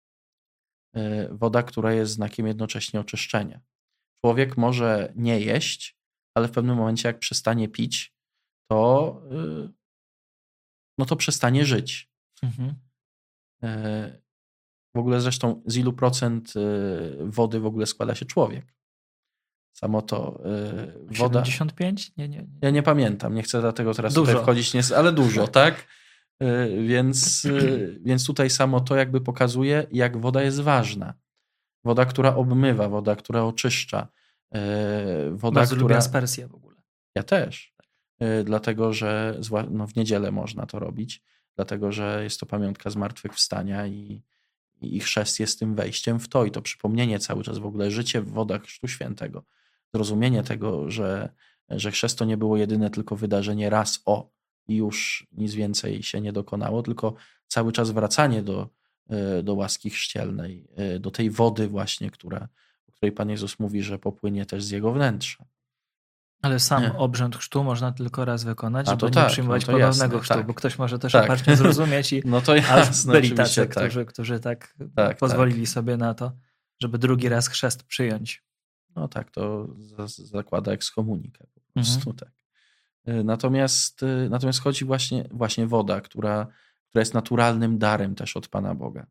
Woda, która jest znakiem jednocześnie oczyszczenia. Człowiek może nie jeść, ale w pewnym momencie, jak przestanie pić, to przestanie żyć. Mhm. W ogóle zresztą z ilu procent wody w ogóle składa się człowiek? Samo to woda... 75? Nie. Ja nie pamiętam, nie chcę dlatego teraz dużo. tutaj wchodzić, ale dużo, tak? Więc tutaj samo to jakby pokazuje, jak woda jest ważna. Woda, która obmywa, woda, która oczyszcza. Woda, Bardzo lubię aspersję w ogóle. Ja też. Dlatego, że w niedzielę można to robić, dlatego, że jest to pamiątka zmartwychwstania i chrzest jest tym wejściem w to i to przypomnienie cały czas w ogóle, życie w wodach Chrztu Świętego. Zrozumienie tego, że chrzest to nie było jedyne tylko wydarzenie raz i już nic więcej się nie dokonało, tylko cały czas wracanie do łaski chrzcielnej, do tej wody właśnie, o której Pan Jezus mówi, że popłynie też z jego wnętrza. Ale sam obrzęd chrztu można tylko raz wykonać, żeby nie tak, przyjmować ponownego chrztu, tak. bo ktoś może też opacznie zrozumieć i no to jasne, byli tacy, którzy tak pozwolili sobie na to, żeby drugi raz chrzest przyjąć. No tak, to zakłada ekskomunikę po prostu, tak. Natomiast chodzi właśnie woda, która jest naturalnym darem też od Pana Boga.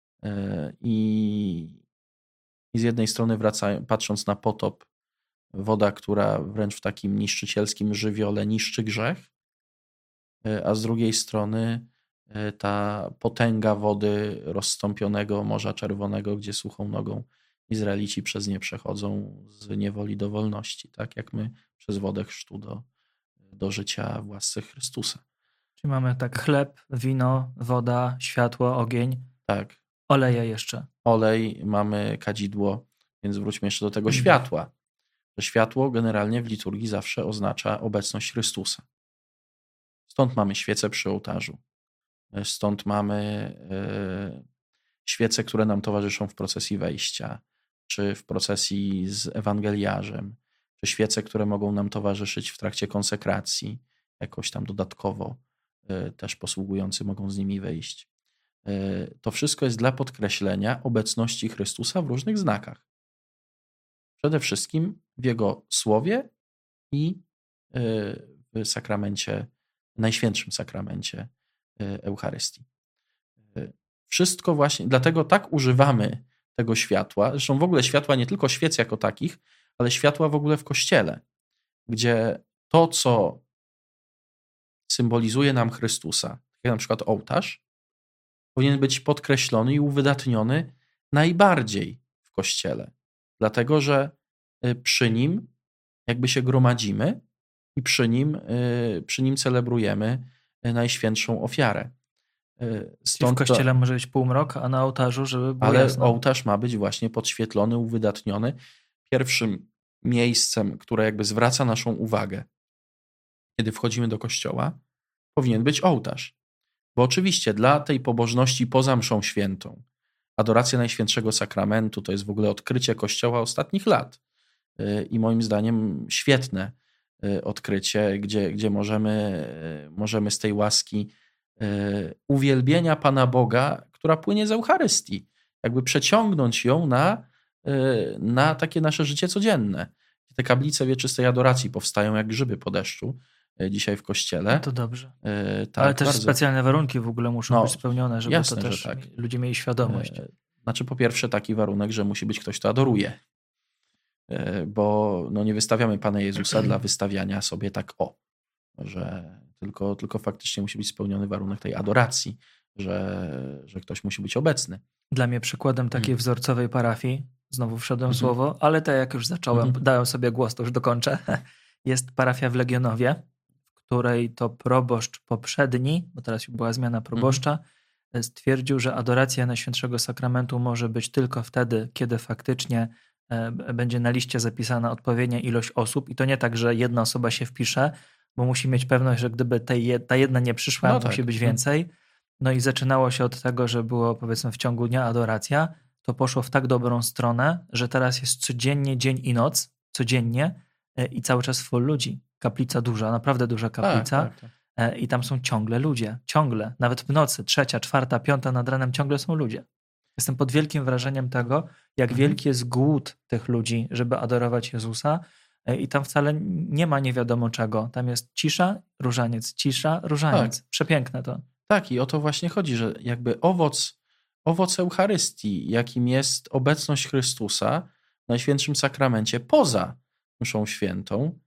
I z jednej strony patrząc na potop, woda, która wręcz w takim niszczycielskim żywiole niszczy grzech, a z drugiej strony ta potęga wody rozstąpionego Morza Czerwonego, gdzie suchą nogą Izraelici przez nie przechodzą z niewoli do wolności, tak jak my przez wodę chrztu do życia w łasce Chrystusa. Czyli mamy tak chleb, wino, woda, światło, ogień. Tak. Oleje jeszcze. Olej, mamy kadzidło, więc wróćmy jeszcze do tego światła. To światło generalnie w liturgii zawsze oznacza obecność Chrystusa. Stąd mamy świece przy ołtarzu. Stąd mamy świece, które nam towarzyszą w procesji wejścia, czy w procesji z ewangeliarzem, czy świece, które mogą nam towarzyszyć w trakcie konsekracji, jakoś tam dodatkowo też posługujący mogą z nimi wyjść. To wszystko jest dla podkreślenia obecności Chrystusa w różnych znakach. Przede wszystkim w Jego słowie i w sakramencie, najświętszym sakramencie Eucharystii. Wszystko właśnie, dlatego tak używamy tego światła, zresztą w ogóle światła nie tylko świec jako takich, ale światła w ogóle w Kościele, gdzie to, co symbolizuje nam Chrystusa, tak jak na przykład ołtarz, powinien być podkreślony i uwydatniony najbardziej w Kościele. Dlatego, że przy nim jakby się gromadzimy i przy nim celebrujemy najświętszą ofiarę. Stąd w Kościele może być półmrok, a na ołtarzu, żeby było jasno. Ołtarz ma być właśnie podświetlony, uwydatniony. Pierwszym miejscem, które jakby zwraca naszą uwagę, kiedy wchodzimy do kościoła, powinien być ołtarz. Bo oczywiście dla tej pobożności poza mszą świętą, adoracja Najświętszego Sakramentu to jest w ogóle odkrycie Kościoła ostatnich lat. I moim zdaniem świetne odkrycie, gdzie możemy z tej łaski uwielbienia Pana Boga, która płynie z Eucharystii, jakby przeciągnąć ją na takie nasze życie codzienne. Te kaplice wieczystej adoracji powstają jak grzyby po deszczu dzisiaj w Kościele. No to dobrze. Tak, ale też specjalne warunki w ogóle muszą być spełnione, żeby jasne, to też tak. ludzie mieli świadomość. Znaczy po pierwsze taki warunek, że musi być ktoś, kto adoruje. bo nie wystawiamy Pana Jezusa dla wystawiania sobie tak że tylko faktycznie musi być spełniony warunek tej adoracji, że ktoś musi być obecny. Dla mnie przykładem takiej wzorcowej parafii, znowu wszedłem w słowo, ale tak jak już zacząłem, dałem sobie głos, to już dokończę, jest parafia w Legionowie, w której to proboszcz poprzedni, bo teraz już była zmiana proboszcza, stwierdził, że adoracja Najświętszego Sakramentu może być tylko wtedy, kiedy faktycznie będzie na liście zapisana odpowiednia ilość osób i to nie tak, że jedna osoba się wpisze, bo musi mieć pewność, że gdyby ta jedna nie przyszła, musi być więcej. No i zaczynało się od tego, że było powiedzmy w ciągu dnia adoracja, to poszło w tak dobrą stronę, że teraz jest codziennie dzień i noc, codziennie i cały czas full ludzi. Kaplica duża, naprawdę duża kaplica i tam są ciągle ludzie, ciągle, nawet w nocy, 3., 4., 5. nad ranem ciągle są ludzie. Jestem pod wielkim wrażeniem tego, jak wielki jest głód tych ludzi, żeby adorować Jezusa i tam wcale nie ma nie wiadomo czego. Tam jest cisza, różaniec, cisza, różaniec. Tak. Przepiękne to. Tak, i o to właśnie chodzi, że jakby owoc Eucharystii, jakim jest obecność Chrystusa w Najświętszym Sakramencie poza mszą świętą,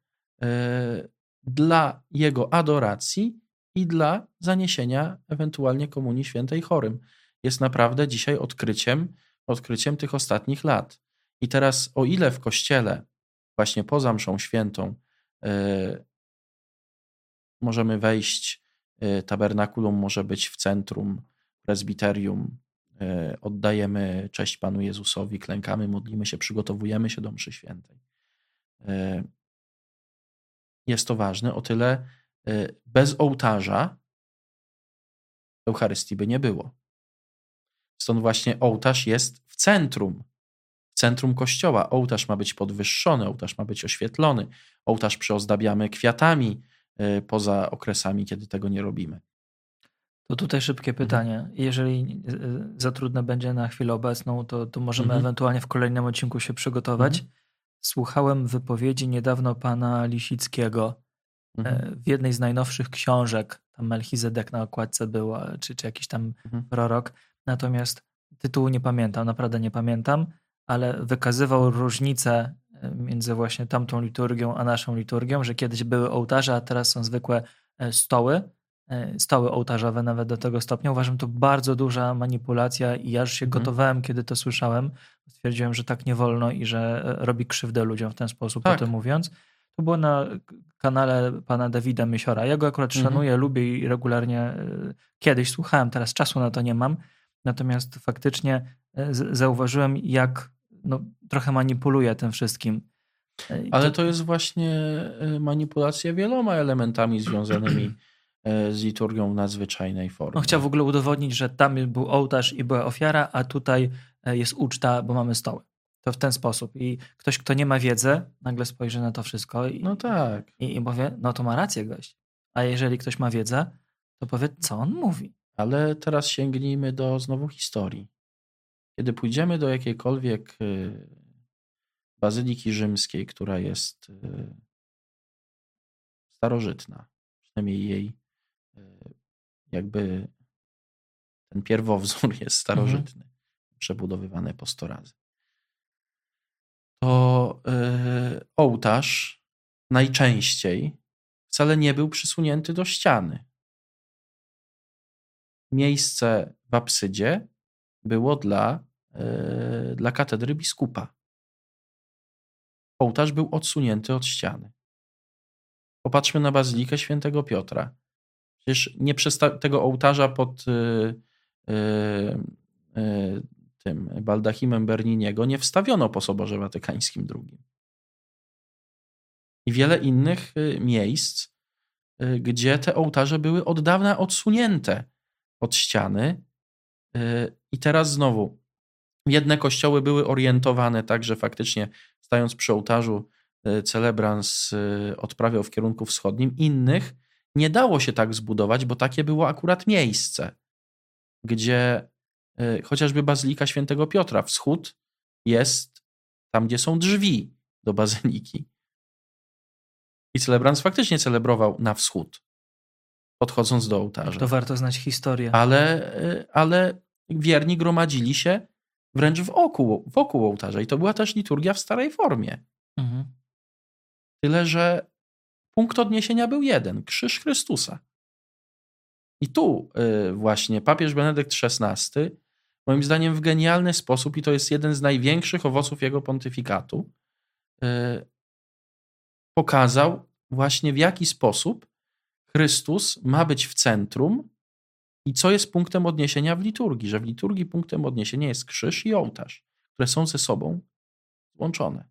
dla Jego adoracji i dla zaniesienia ewentualnie komunii świętej chorym. Jest naprawdę dzisiaj odkryciem tych ostatnich lat. I teraz o ile w Kościele właśnie poza mszą świętą możemy wejść, tabernakulum może być w centrum, prezbiterium, oddajemy cześć Panu Jezusowi, klękamy, modlimy się, przygotowujemy się do mszy świętej. Jest to ważne, o tyle bez ołtarza Eucharystii by nie było. Stąd właśnie ołtarz jest w centrum Kościoła. Ołtarz ma być podwyższony, ołtarz ma być oświetlony, ołtarz przyozdabiamy kwiatami poza okresami, kiedy tego nie robimy. To tutaj szybkie pytanie. Jeżeli za trudne będzie na chwilę obecną, to możemy ewentualnie w kolejnym odcinku się przygotować. Słuchałem wypowiedzi niedawno pana Lisickiego w jednej z najnowszych książek. Tam Melchizedek na okładce był, czy jakiś tam prorok. Natomiast tytułu nie pamiętam, naprawdę nie pamiętam, ale wykazywał różnicę między właśnie tamtą liturgią a naszą liturgią, że kiedyś były ołtarze, a teraz są zwykłe stoły ołtarzowe nawet do tego stopnia. Uważam, to bardzo duża manipulacja i ja już się gotowałem, kiedy to słyszałem. Stwierdziłem, że tak nie wolno i że robi krzywdę ludziom w ten sposób, o tym mówiąc. To było na kanale pana Dawida Mysiora. Ja go akurat szanuję, lubię i regularnie kiedyś słuchałem, teraz czasu na to nie mam. Natomiast faktycznie zauważyłem, jak trochę manipuluje tym wszystkim. Ale to jest właśnie manipulacja wieloma elementami związanymi z liturgią w nadzwyczajnej formie. Chciał w ogóle udowodnić, że tam był ołtarz i była ofiara, a tutaj jest uczta, bo mamy stoły. To w ten sposób. I ktoś, kto nie ma wiedzy, nagle spojrzy na to wszystko i powie, to ma rację gość. A jeżeli ktoś ma wiedzę, to powie, co on mówi. Ale teraz sięgnijmy do znowu historii. Kiedy pójdziemy do jakiejkolwiek bazyliki rzymskiej, która jest starożytna, przynajmniej jej jakby ten pierwowzór jest starożytny, przebudowywany po 100 razy, to ołtarz najczęściej wcale nie był przysunięty do ściany. Miejsce w apsydzie było dla katedry biskupa. Ołtarz był odsunięty od ściany. Popatrzmy na bazylikę świętego Piotra. Przecież nie tego ołtarza pod tym baldachimem Berniniego nie wstawiono po Soborze Watykańskim II. I wiele innych miejsc, gdzie te ołtarze były od dawna odsunięte od ściany. I teraz znowu, jedne kościoły były orientowane tak, że faktycznie stając przy ołtarzu celebrans odprawiał w kierunku wschodnim. Innych nie dało się tak zbudować, bo takie było akurat miejsce, gdzie chociażby Bazylika Świętego Piotra, wschód jest tam, gdzie są drzwi do bazyliki. I celebrans faktycznie celebrował na wschód, podchodząc do ołtarza. To warto znać historię. Ale wierni gromadzili się wręcz wokół ołtarza. I to była też liturgia w starej formie. Mhm. Tyle, że punkt odniesienia był jeden. Krzyż Chrystusa. I tu właśnie papież Benedykt XVI, moim zdaniem w genialny sposób, i to jest jeden z największych owoców jego pontyfikatu, pokazał właśnie w jaki sposób Chrystus ma być w centrum i co jest punktem odniesienia w liturgii, że w liturgii punktem odniesienia jest krzyż i ołtarz, które są ze sobą złączone.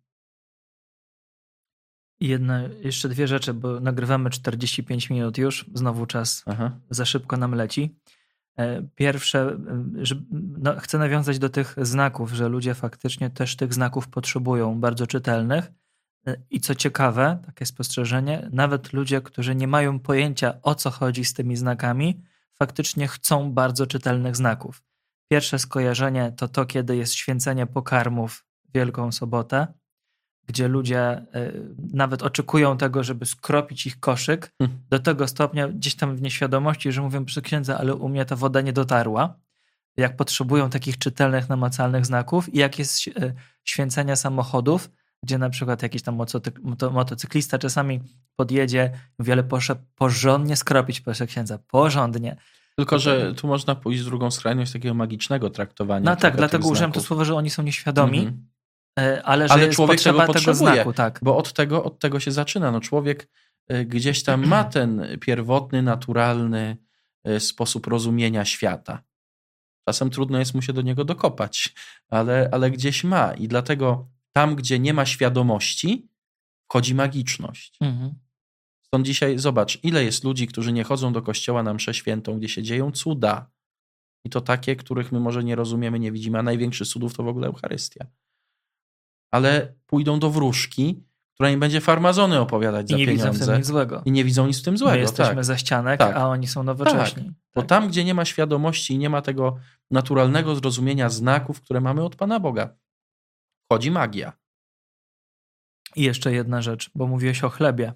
I jeszcze dwie rzeczy, bo nagrywamy 45 minut już, znowu czas za szybko nam leci. Pierwsze, że chcę nawiązać do tych znaków, że ludzie faktycznie też tych znaków potrzebują, bardzo czytelnych. I co ciekawe, takie spostrzeżenie, nawet ludzie, którzy nie mają pojęcia, o co chodzi z tymi znakami, faktycznie chcą bardzo czytelnych znaków. Pierwsze skojarzenie to, kiedy jest święcenie pokarmów w Wielką Sobotę, gdzie ludzie nawet oczekują tego, żeby skropić ich koszyk do tego stopnia gdzieś tam w nieświadomości, że mówią: proszę księdza, ale u mnie ta woda nie dotarła. Jak potrzebują takich czytelnych, namacalnych znaków i jak jest święcenie samochodów, gdzie na przykład jakiś tam motocyklista czasami podjedzie, mówi: ale proszę porządnie skropić, proszę księdza, porządnie. Tylko, że tu można pójść w drugą skrajność takiego magicznego traktowania. No tak, dlatego użyłem to słowo, że oni są nieświadomi, ale że jest człowiek potrzeba tego znaku. Tak. Bo od tego się zaczyna. No człowiek gdzieś tam ma ten pierwotny, naturalny sposób rozumienia świata. Czasem trudno jest mu się do niego dokopać, ale gdzieś ma. I dlatego tam, gdzie nie ma świadomości, wchodzi magiczność. Stąd dzisiaj zobacz, ile jest ludzi, którzy nie chodzą do kościoła na mszę świętą, gdzie się dzieją cuda. I to takie, których my może nie rozumiemy, nie widzimy, a największy z cudów to w ogóle Eucharystia. Ale pójdą do wróżki, która im będzie farmazony opowiadać za pieniądze. I nie widzą w tym nic złego. I nie widzą nic w tym złego. My jesteśmy za ścianek, a oni są nowocześni. Tak. Bo tam, gdzie nie ma świadomości i nie ma tego naturalnego zrozumienia znaków, które mamy od Pana Boga, wchodzi magia. I jeszcze jedna rzecz, bo mówiłeś o chlebie.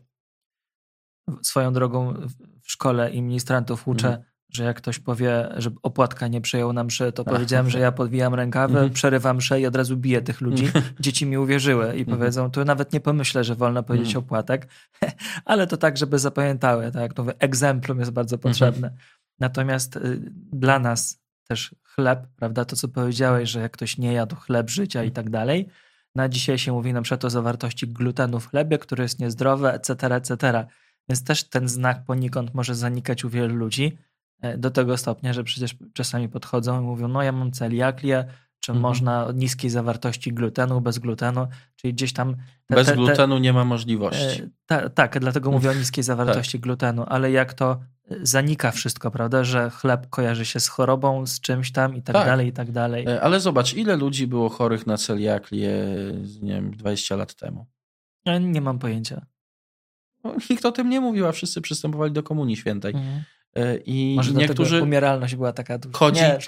Swoją drogą w szkole i ministrantów uczę, że jak ktoś powie, że opłatka nie przyjął na mszy, to powiedziałem, że ja podwijam rękawy, przerywam mszę i od razu biję tych ludzi. Dzieci mi uwierzyły i powiedzą: tu nawet nie pomyślę, że wolno powiedzieć opłatek, ale to tak, żeby zapamiętały. Tak, to egzemplum jest bardzo potrzebne. Natomiast dla nas też chleb, prawda, to co powiedziałeś, że jak ktoś nie jadł chleb życia i tak dalej, na dzisiaj się mówi na przykład o zawartości glutenu w chlebie, który jest niezdrowy, etc. Więc też ten znak poniekąd może zanikać u wielu ludzi do tego stopnia, że przecież czasami podchodzą i mówią: no ja mam celiakię, czy można od niskiej zawartości glutenu, bez glutenu, czyli gdzieś tam... Bez glutenu nie ma możliwości. Tak, dlatego mówię o niskiej zawartości glutenu, ale jak to zanika wszystko, prawda, że chleb kojarzy się z chorobą, z czymś tam i tak dalej, i tak dalej. Ale zobacz, ile ludzi było chorych na celiakię, nie wiem, 20 lat temu? Nie mam pojęcia. No, nikt o tym nie mówił, a wszyscy przystępowali do Komunii Świętej. I może niektórzy... umieralność była taka duża.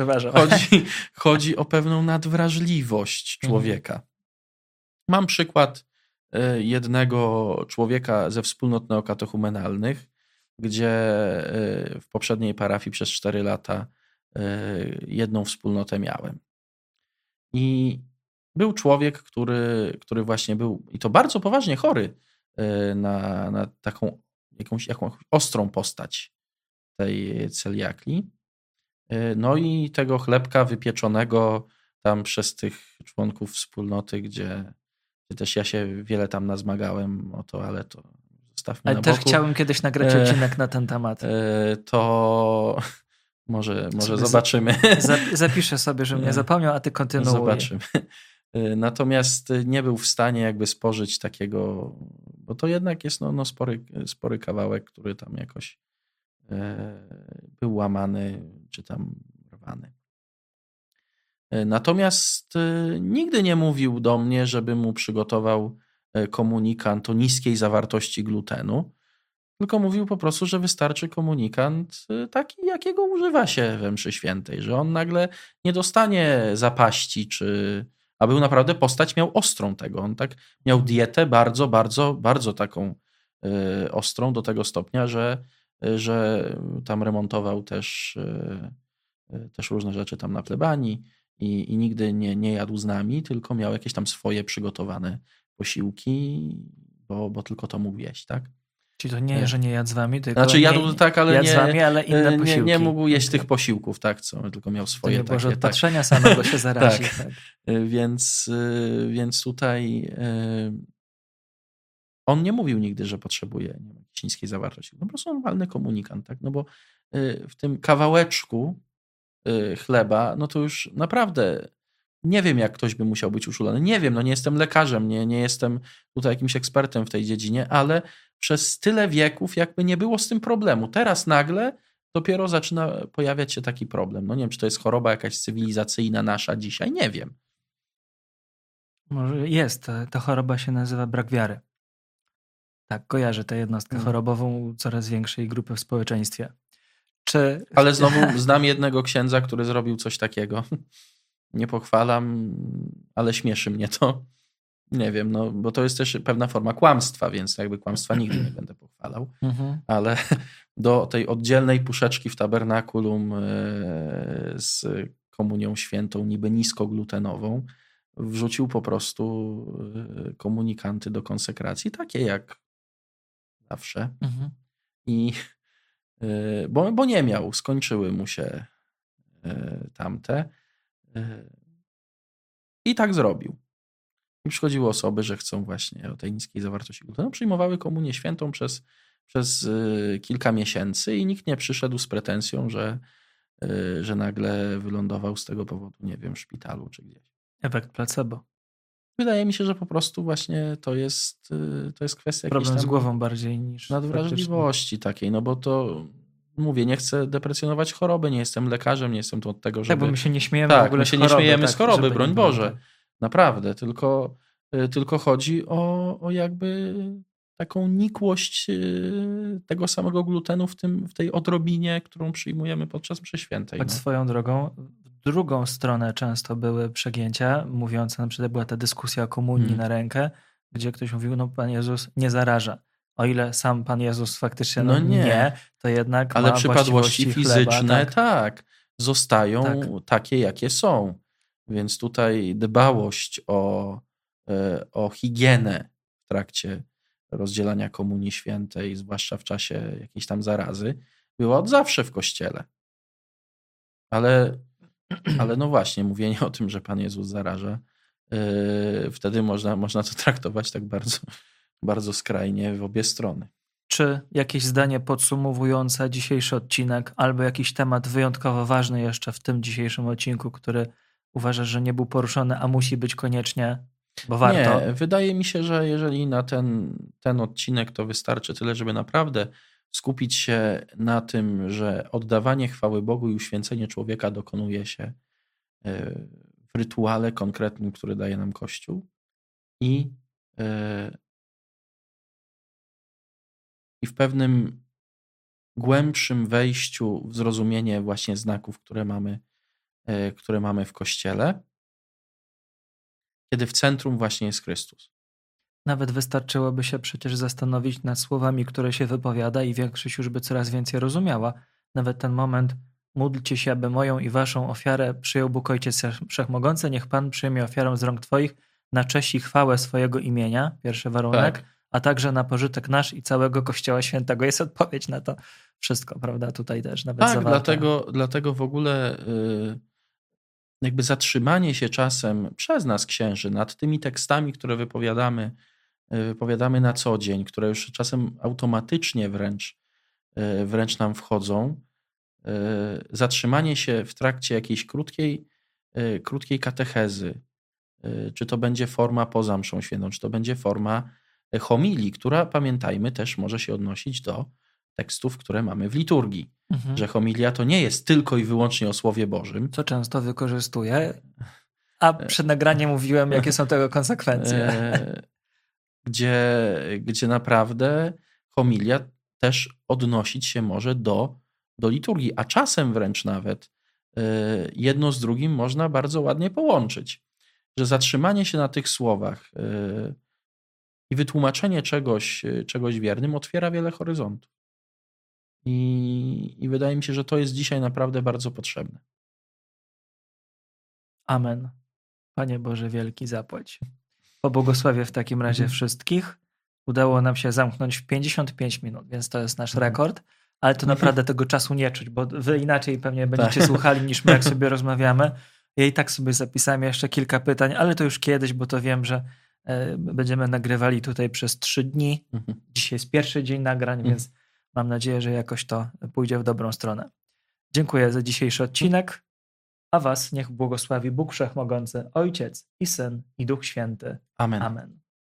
Chodzi o pewną nadwrażliwość człowieka. Mam przykład jednego człowieka ze wspólnot neokatechumenalnych, gdzie w poprzedniej parafii przez 4 lata jedną wspólnotę miałem. I był człowiek, który właśnie był, i to bardzo poważnie chory, na taką jakąś ostrą postać tej celiakii. No i tego chlebka wypieczonego tam przez tych członków wspólnoty, gdzie też ja się wiele tam nazmagałem o to, ale to zostawmy na boku. Ale też chciałem kiedyś nagrać odcinek na ten temat. To może zobaczymy. Zapiszę sobie, żebym nie zapomniał, a ty kontynuuj. Zobaczymy. Natomiast nie był w stanie jakby spożyć takiego, bo to jednak jest spory kawałek, który tam jakoś był łamany czy tam rwany. Natomiast nigdy nie mówił do mnie, żebym mu przygotował komunikant o niskiej zawartości glutenu, tylko mówił po prostu, że wystarczy komunikant taki, jakiego używa się we mszy świętej, że on nagle nie dostanie zapaści, a był naprawdę postać, miał ostrą tego. On tak miał dietę bardzo, bardzo, bardzo taką ostrą do tego stopnia, że tam remontował też różne rzeczy tam na plebanii i nigdy nie jadł z nami, tylko miał jakieś tam swoje przygotowane posiłki, bo tylko to mógł jeść, tak? Czyli to nie, że nie jadł z wami, tylko Znaczy jadł tak, ale jadł z wami, ale inne posiłki. nie mógł jeść tych posiłków, tak, tylko miał swoje. To nie było, że takie, od patrzenia samego się zarazi. Tak. Tak. Więc tutaj on nie mówił nigdy, że potrzebuje jakiejś niskiej zawartości. No po prostu normalny komunikant, tak? No bo w tym kawałeczku chleba, no to już naprawdę nie wiem, jak ktoś by musiał być uczulony. Nie wiem, no nie jestem lekarzem, nie jestem tutaj jakimś ekspertem w tej dziedzinie, ale przez tyle wieków jakby nie było z tym problemu. Teraz nagle dopiero zaczyna pojawiać się taki problem. No nie wiem, czy to jest choroba jakaś cywilizacyjna nasza dzisiaj, nie wiem. Może jest. Ta choroba się nazywa brak wiary. Tak, kojarzę tę jednostkę chorobową coraz większej grupy w społeczeństwie. Ale znowu znam jednego księdza, który zrobił coś takiego. Nie pochwalam, ale śmieszy mnie to. Nie wiem, no bo to jest też pewna forma kłamstwa, więc jakby kłamstwa nigdy nie będę pochwalał. Ale do tej oddzielnej puszeczki w tabernakulum z komunią świętą, niby niskoglutenową, wrzucił po prostu komunikanty do konsekracji, takie jak zawsze. I bo nie miał, skończyły mu się tamte. I tak zrobił. I przychodziły osoby, że chcą właśnie o tej niskiej zawartości glutenu. Przyjmowały komunię świętą przez kilka miesięcy i nikt nie przyszedł z pretensją, że nagle wylądował z tego powodu, nie wiem, w szpitalu czy gdzieś. Efekt placebo. Wydaje mi się, że po prostu właśnie to jest kwestia problem jakiejś z głową bardziej niż nadwrażliwości takiej, no bo to mówię, nie chcę deprecjonować choroby, nie jestem lekarzem, nie jestem tu od tego, żeby... Tak, bo my się nie śmiejemy w ogóle my się nie śmiejemy z choroby, broń nie Boże. tak. Naprawdę, tylko chodzi o jakby taką nikłość tego samego glutenu w tej odrobinie, którą przyjmujemy podczas mszy świętej. Tak swoją drogą, w drugą stronę często były przegięcia, mówiące, na przykład była ta dyskusja o komunii na rękę, gdzie ktoś mówił, no Pan Jezus nie zaraża. O ile sam Pan Jezus faktycznie nie, to jednak ale ma przypadłości fizyczne chleba, zostają takie, jakie są. Więc tutaj dbałość o higienę w trakcie rozdzielania komunii świętej, zwłaszcza w czasie jakiejś tam zarazy, była od zawsze w Kościele. Ale no właśnie, mówienie o tym, że Pan Jezus zaraża, wtedy można to traktować tak bardzo, bardzo skrajnie w obie strony. Czy jakieś zdanie podsumowujące dzisiejszy odcinek, albo jakiś temat wyjątkowo ważny jeszcze w tym dzisiejszym odcinku, który uważasz, że nie był poruszony, a musi być koniecznie, bo warto? Nie, wydaje mi się, że jeżeli na ten odcinek to wystarczy tyle, żeby naprawdę skupić się na tym, że oddawanie chwały Bogu i uświęcenie człowieka dokonuje się w rytuale konkretnym, który daje nam Kościół i w pewnym głębszym wejściu w zrozumienie właśnie znaków, które mamy w Kościele, kiedy w centrum właśnie jest Chrystus. Nawet wystarczyłoby się przecież zastanowić nad słowami, które się wypowiada i większość już by coraz więcej rozumiała. Nawet ten moment, módlcie się, aby moją i waszą ofiarę przyjął Bóg Ojciec Wszechmogący, niech Pan przyjmie ofiarę z rąk Twoich na cześć i chwałę swojego imienia, pierwszy warunek, a także na pożytek nasz i całego Kościoła Świętego. Jest odpowiedź na to wszystko, prawda? Tutaj też nawet zawarta. Dlatego w ogóle jakby zatrzymanie się czasem przez nas, księży, nad tymi tekstami, które wypowiadamy na co dzień, które już czasem automatycznie wręcz nam wchodzą, zatrzymanie się w trakcie jakiejś krótkiej katechezy, czy to będzie forma poza mszą świętą, czy to będzie forma homilii, która, pamiętajmy, też może się odnosić do tekstów, które mamy w liturgii. Że homilia to nie jest tylko i wyłącznie o Słowie Bożym. Co często wykorzystuję, a przed nagraniem mówiłem, jakie są tego konsekwencje. Gdzie naprawdę homilia też odnosić się może do liturgii, a czasem wręcz nawet jedno z drugim można bardzo ładnie połączyć. Że zatrzymanie się na tych słowach i wytłumaczenie czegoś wiernym otwiera wiele horyzontów. I wydaje mi się, że to jest dzisiaj naprawdę bardzo potrzebne. Amen. Panie Boże wielki, zapłać. Pobłogosławię w takim razie wszystkich. Udało nam się zamknąć w 55 minut, więc to jest nasz rekord, ale to naprawdę tego czasu nie czuć, bo wy inaczej pewnie będziecie słuchali niż my, jak sobie rozmawiamy. Ja i tak sobie zapisałem jeszcze kilka pytań, ale to już kiedyś, bo to wiem, że będziemy nagrywali tutaj przez 3 dni. Dzisiaj jest pierwszy dzień nagrań, więc mam nadzieję, że jakoś to pójdzie w dobrą stronę. Dziękuję za dzisiejszy odcinek, a was niech błogosławi Bóg Wszechmogący, Ojciec i Syn i Duch Święty. Amen. Amen.